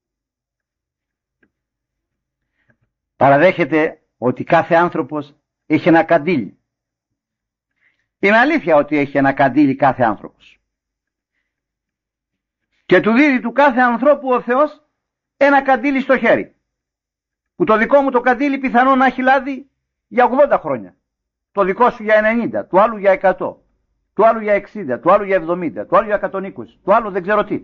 S1: Παραδέχεται ότι κάθε άνθρωπος έχει ένα καντήλι. Είναι αλήθεια ότι έχει ένα καντήλι κάθε άνθρωπος. Και του δίδει του κάθε ανθρώπου ο Θεός ένα καντήλι στο χέρι. Που το δικό μου το καντήλι πιθανόν να έχει λάδι για ογδόντα χρόνια. Το δικό σου για ενενήντα, του άλλου για εκατό, του άλλου για εξήντα, του άλλου για εβδομήντα, του άλλου για εκατόν είκοσι, του άλλου δεν ξέρω τι.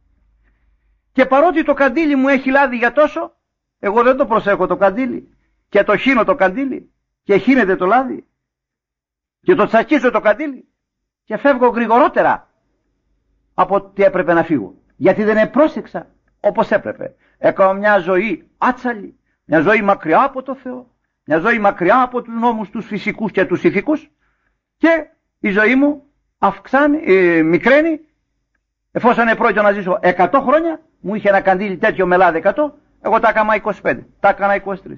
S1: Και παρότι το καντήλι μου έχει λάδι για τόσο, εγώ δεν το προσέχω το καντήλι και το χύνω το καντήλι και χύνεται το λάδι και το τσακίζω το καντήλι και φεύγω γρηγορότερα από ό,τι έπρεπε να φύγω. Γιατί δεν επρόσεξα όπως έπρεπε. Έκανα μια ζωή άτσαλη, μια ζωή μακριά από το Θεό, μια ζωή μακριά από τους νόμους τους φυσικούς και τους ηθικούς και η ζωή μου αυξάνει, ε, μικραίνει. Εφόσον επρόκειτο να ζήσω εκατό χρόνια, μου είχε ένα καντήλι τέτοιο με λάδι εκατό, εγώ τα έκανα είκοσι πέντε, τα έκανα είκοσι τρία.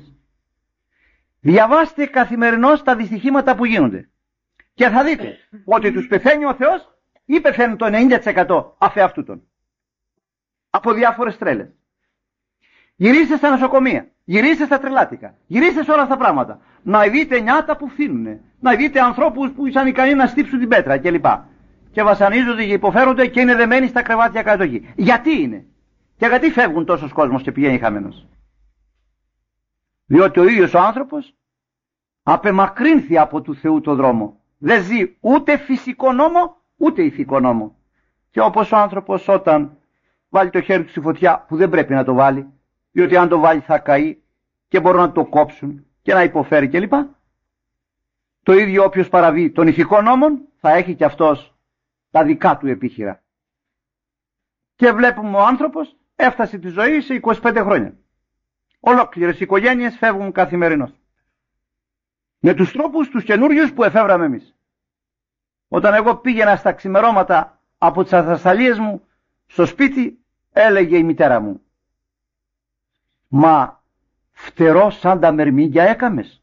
S1: Διαβάστε καθημερινώς τα δυστυχήματα που γίνονται και θα δείτε ότι τους πεθαίνει ο Θεός ή πεθαίνει το ενενήντα τοις εκατό αφεαυτούτων από διάφορες τρέλες. Γυρίστε στα νοσοκομεία, γυρίστε στα τρελάτικα, γυρίστε σε όλα αυτά τα πράγματα. Να δείτε νιάτα που φύνουνε, να δείτε ανθρώπους που ήσαν ικανοί να στύψουν την πέτρα κλπ. Και βασανίζονται και υποφέρονται και είναι δεμένοι στα κρεβάτια κάτω εκεί. Γιατί είναι και γιατί φεύγουν τόσος κόσμος και πηγαίνει χαμένος? Διότι ο ίδιος ο άνθρωπος απεμακρύνθη από του Θεού το δρόμο. Δεν ζει ούτε φυσικό νόμο ούτε ηθικό νόμο. Και όπως ο άνθρωπος όταν βάλει το χέρι του στη φωτιά, που δεν πρέπει να το βάλει, διότι αν το βάλει θα καεί και μπορούν να το κόψουν και να υποφέρει κλπ. Το ίδιο όποιος παραβεί των ηθικών νόμων θα έχει και αυτός τα δικά του επίχειρα. Και βλέπουμε ο άνθρωπος έφτασε τη ζωή σε είκοσι πέντε χρόνια. Ολόκληρες οικογένειες φεύγουν καθημερινώς. Με τους τρόπους τους καινούριους που εφεύραμε εμείς. Όταν εγώ πήγαινα στα ξημερώματα από τις ατασταλίες μου στο σπίτι, έλεγε η μητέρα μου, «Μα φτερό σαν τα μερμήγκια έκαμες?»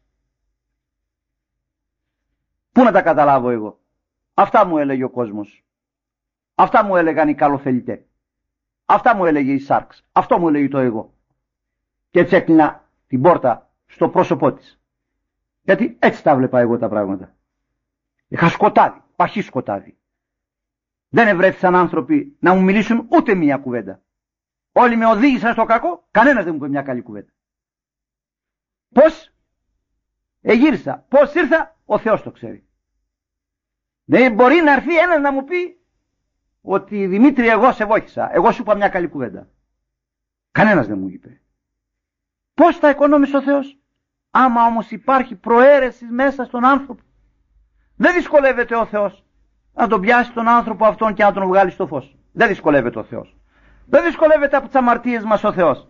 S1: Πού να τα καταλάβω εγώ? Αυτά μου έλεγε ο κόσμος. Αυτά μου έλεγαν οι καλοθελητές. Αυτά μου έλεγε η Σάρξ. Αυτό μου έλεγε το εγώ. Και έτσι έκλεινα την πόρτα στο πρόσωπό της. Γιατί έτσι τα βλέπα εγώ τα πράγματα. Είχα σκοτάδι, παχύ σκοτάδι. Δεν ευρέθησαν άνθρωποι να μου μιλήσουν ούτε μία κουβέντα. Όλοι με οδήγησαν στο κακό, κανένας δεν μου είπε μια καλή κουβέντα. Πώς εγύρισα, πώς ήρθα, ο Θεός το ξέρει. Δεν μπορεί να έρθει ένας να μου πει ότι Δημήτρη εγώ σε βόηθησα, εγώ σου είπα μια καλή κουβέντα. Κανένας δεν μου είπε. Πώς θα οικονόμησε ο Θεός? Άμα όμως υπάρχει προαίρεση μέσα στον άνθρωπο, δεν δυσκολεύεται ο Θεός να τον πιάσει τον άνθρωπο αυτόν και να τον βγάλει στο φως. Δεν δυσκολεύεται ο Θεός. Δεν δυσκολεύεται από τις αμαρτίες μας ο Θεός.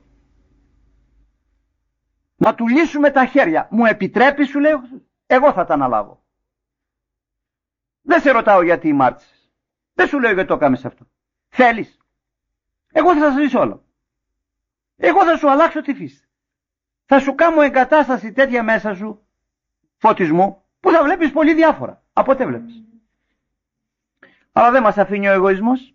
S1: Να του λύσουμε τα χέρια. Μου επιτρέπει, σου λέω, εγώ θα τα αναλάβω. Δεν σε ρωτάω γιατί μάρτησες. Δεν σου λέω γιατί το έκαμες αυτό. Θέλεις? Εγώ θα σας λύσω όλο. Εγώ θα σου αλλάξω τη φύση. Θα σου κάνω εγκατάσταση τέτοια μέσα σου, φωτισμού, που θα βλέπεις πολύ διάφορα από ό,τι βλέπεις. Αλλά δεν μας αφήνει ο εγωισμός.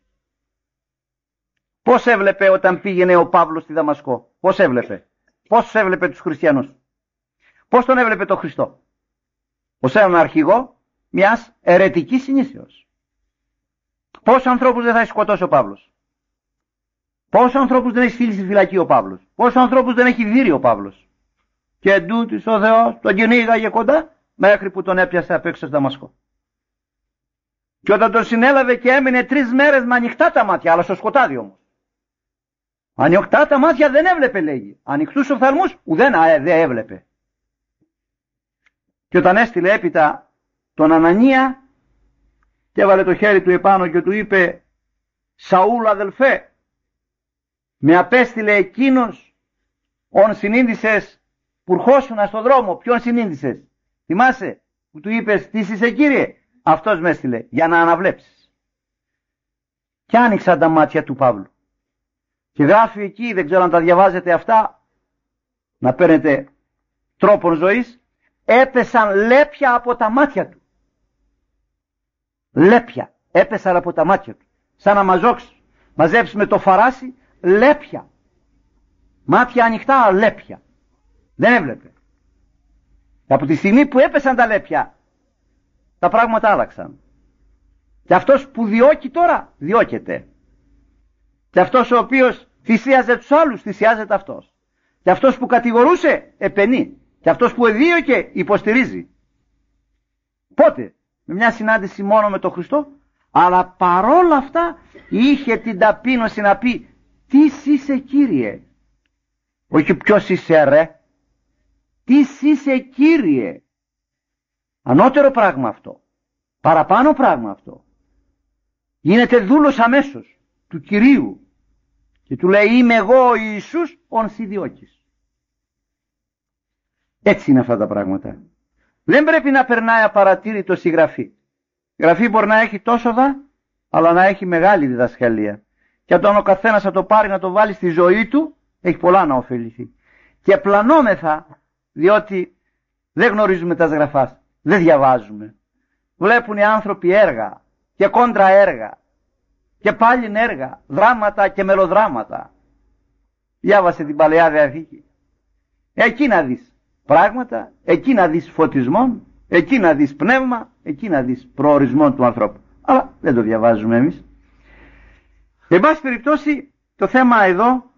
S1: Πώς έβλεπε όταν πήγαινε ο Παύλος στη Δαμασκό? Πώς έβλεπε? Πώς έβλεπε τους χριστιανούς? Πώς τον έβλεπε τον Χριστό? Ως έναν αρχηγό μιας αιρετικής συνήσεως. Πόσους ανθρώπους δεν θα έχει σκοτώσει ο Παύλος? Πόσους ανθρώπους δεν έχει στείλει στη φυλακή ο Παύλος? Πόσους ανθρώπους δεν έχει δείρει ο Παύλος? Και εντούτοις ο Θεός τον κυνήγαγε κοντά μέχρι που τον έπιασε απ' έξω στο Δαμασκό. Και όταν τον συνέλαβε και έμεινε τρεις μέρες με ανοιχτά τα μάτια, αλλά στο σκοτάδι όμως. Ανοιχτά τα μάτια δεν έβλεπε, λέγει. Ανοιχτούς οφθαλμούς ουδέν δεν έβλεπε. Και όταν έστειλε έπειτα τον Ανανία και έβαλε το χέρι του επάνω και του είπε, Σαούλ αδελφέ, με απέστειλε εκείνος ον συνήντησες που ερχόσουνα στον δρόμο. Ποιον συνήντησες? Θυμάσαι που του είπες, τι είσαι κύριε? Αυτός με έστειλε για να αναβλέψεις. Και άνοιξαν τα μάτια του Παύλου. Και γράφει εκεί, δεν ξέρω αν τα διαβάζετε αυτά, να παίρνετε τρόπον ζωής, έπεσαν λέπια από τα μάτια του. Λέπια έπεσαν από τα μάτια του. Σαν να μαζόξεις, μαζέψεις με το φαράσι, λέπια. Μάτια ανοιχτά, λέπια. Δεν έβλεπε. Και από τη στιγμή που έπεσαν τα λέπια, τα πράγματα άλλαξαν. Και αυτός που διώκει τώρα, διώκεται. Και αυτός ο οποίος θυσίαζε τους άλλους, θυσιάζεται αυτός. Και αυτός που κατηγορούσε, επενεί. Και αυτός που εδίωκε, υποστηρίζει. Πότε? Με μια συνάντηση μόνο με τον Χριστό. Αλλά παρόλα αυτά είχε την ταπείνωση να πει, τι είσαι κύριε? Όχι ποιος είσαι ρε. Τι είσαι κύριε? Ανώτερο πράγμα αυτό. Παραπάνω πράγμα αυτό. Γίνεται δούλος αμέσως του Κυρίου. Και του λέει, είμαι εγώ ο Ιησούς, ον σοι διώκεις. Έτσι είναι αυτά τα πράγματα. Δεν πρέπει να περνάει απαρατήρητο η γραφή. Η γραφή μπορεί να έχει τόσο δα, αλλά να έχει μεγάλη διδασκαλία. Και όταν ο καθένας θα το πάρει να το βάλει στη ζωή του, έχει πολλά να ωφεληθεί. Και πλανόμεθα, διότι δεν γνωρίζουμε τα γραφάς, δεν διαβάζουμε. Βλέπουν οι άνθρωποι έργα και κόντρα έργα και πάλι έργα, δράματα και μελοδράματα. Διάβασε την Παλαιά Διαθήκη. Εκεί να δεις πράγματα, εκεί να δεις φωτισμό, εκεί να δεις πνεύμα, εκεί να δεις προορισμό του ανθρώπου. Αλλά δεν το διαβάζουμε εμείς. Εν πάση περιπτώσει, το θέμα εδώ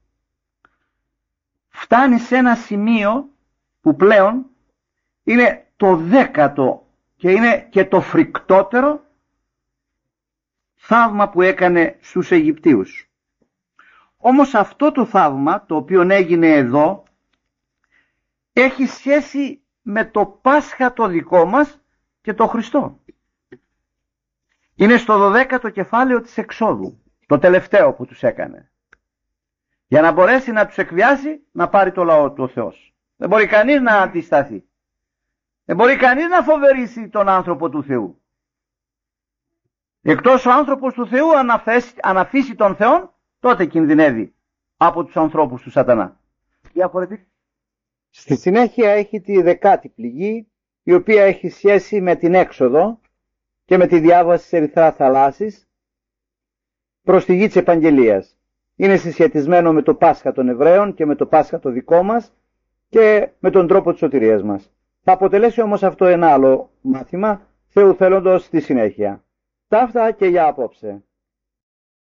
S1: φτάνει σε ένα σημείο που πλέον είναι το δέκατο και είναι και το φρικτότερο θαύμα που έκανε στους Αιγυπτίους. Όμως αυτό το θαύμα, το οποίο έγινε εδώ, έχει σχέση με το Πάσχα το δικό μας και το Χριστό. Είναι στο δωδέκατο κεφάλαιο της Εξόδου, το τελευταίο που τους έκανε. Για να μπορέσει να τους εκβιάσει, να πάρει το λαό του ο Θεός. Δεν μπορεί κανείς να αντισταθεί. Δεν μπορεί κανείς να φοβερήσει τον άνθρωπο του Θεού. Εκτός ο άνθρωπος του Θεού αν αφήσει τον Θεό, τότε κινδυνεύει από τους ανθρώπους του σατανά. Διαφορετικά. Στη συνέχεια έχει τη δεκάτη πληγή, η οποία έχει σχέση με την έξοδο και με τη διάβαση της Ερυθράς θαλάσσης προς τη γη της Επαγγελίας. Είναι συσχετισμένο με το Πάσχα των Εβραίων και με το Πάσχα το δικό μας και με τον τρόπο της σωτηρίας μας. Θα αποτελέσει όμως αυτό ένα άλλο μάθημα, Θεού θέλοντος, στη συνέχεια. Ταύτα και για απόψε.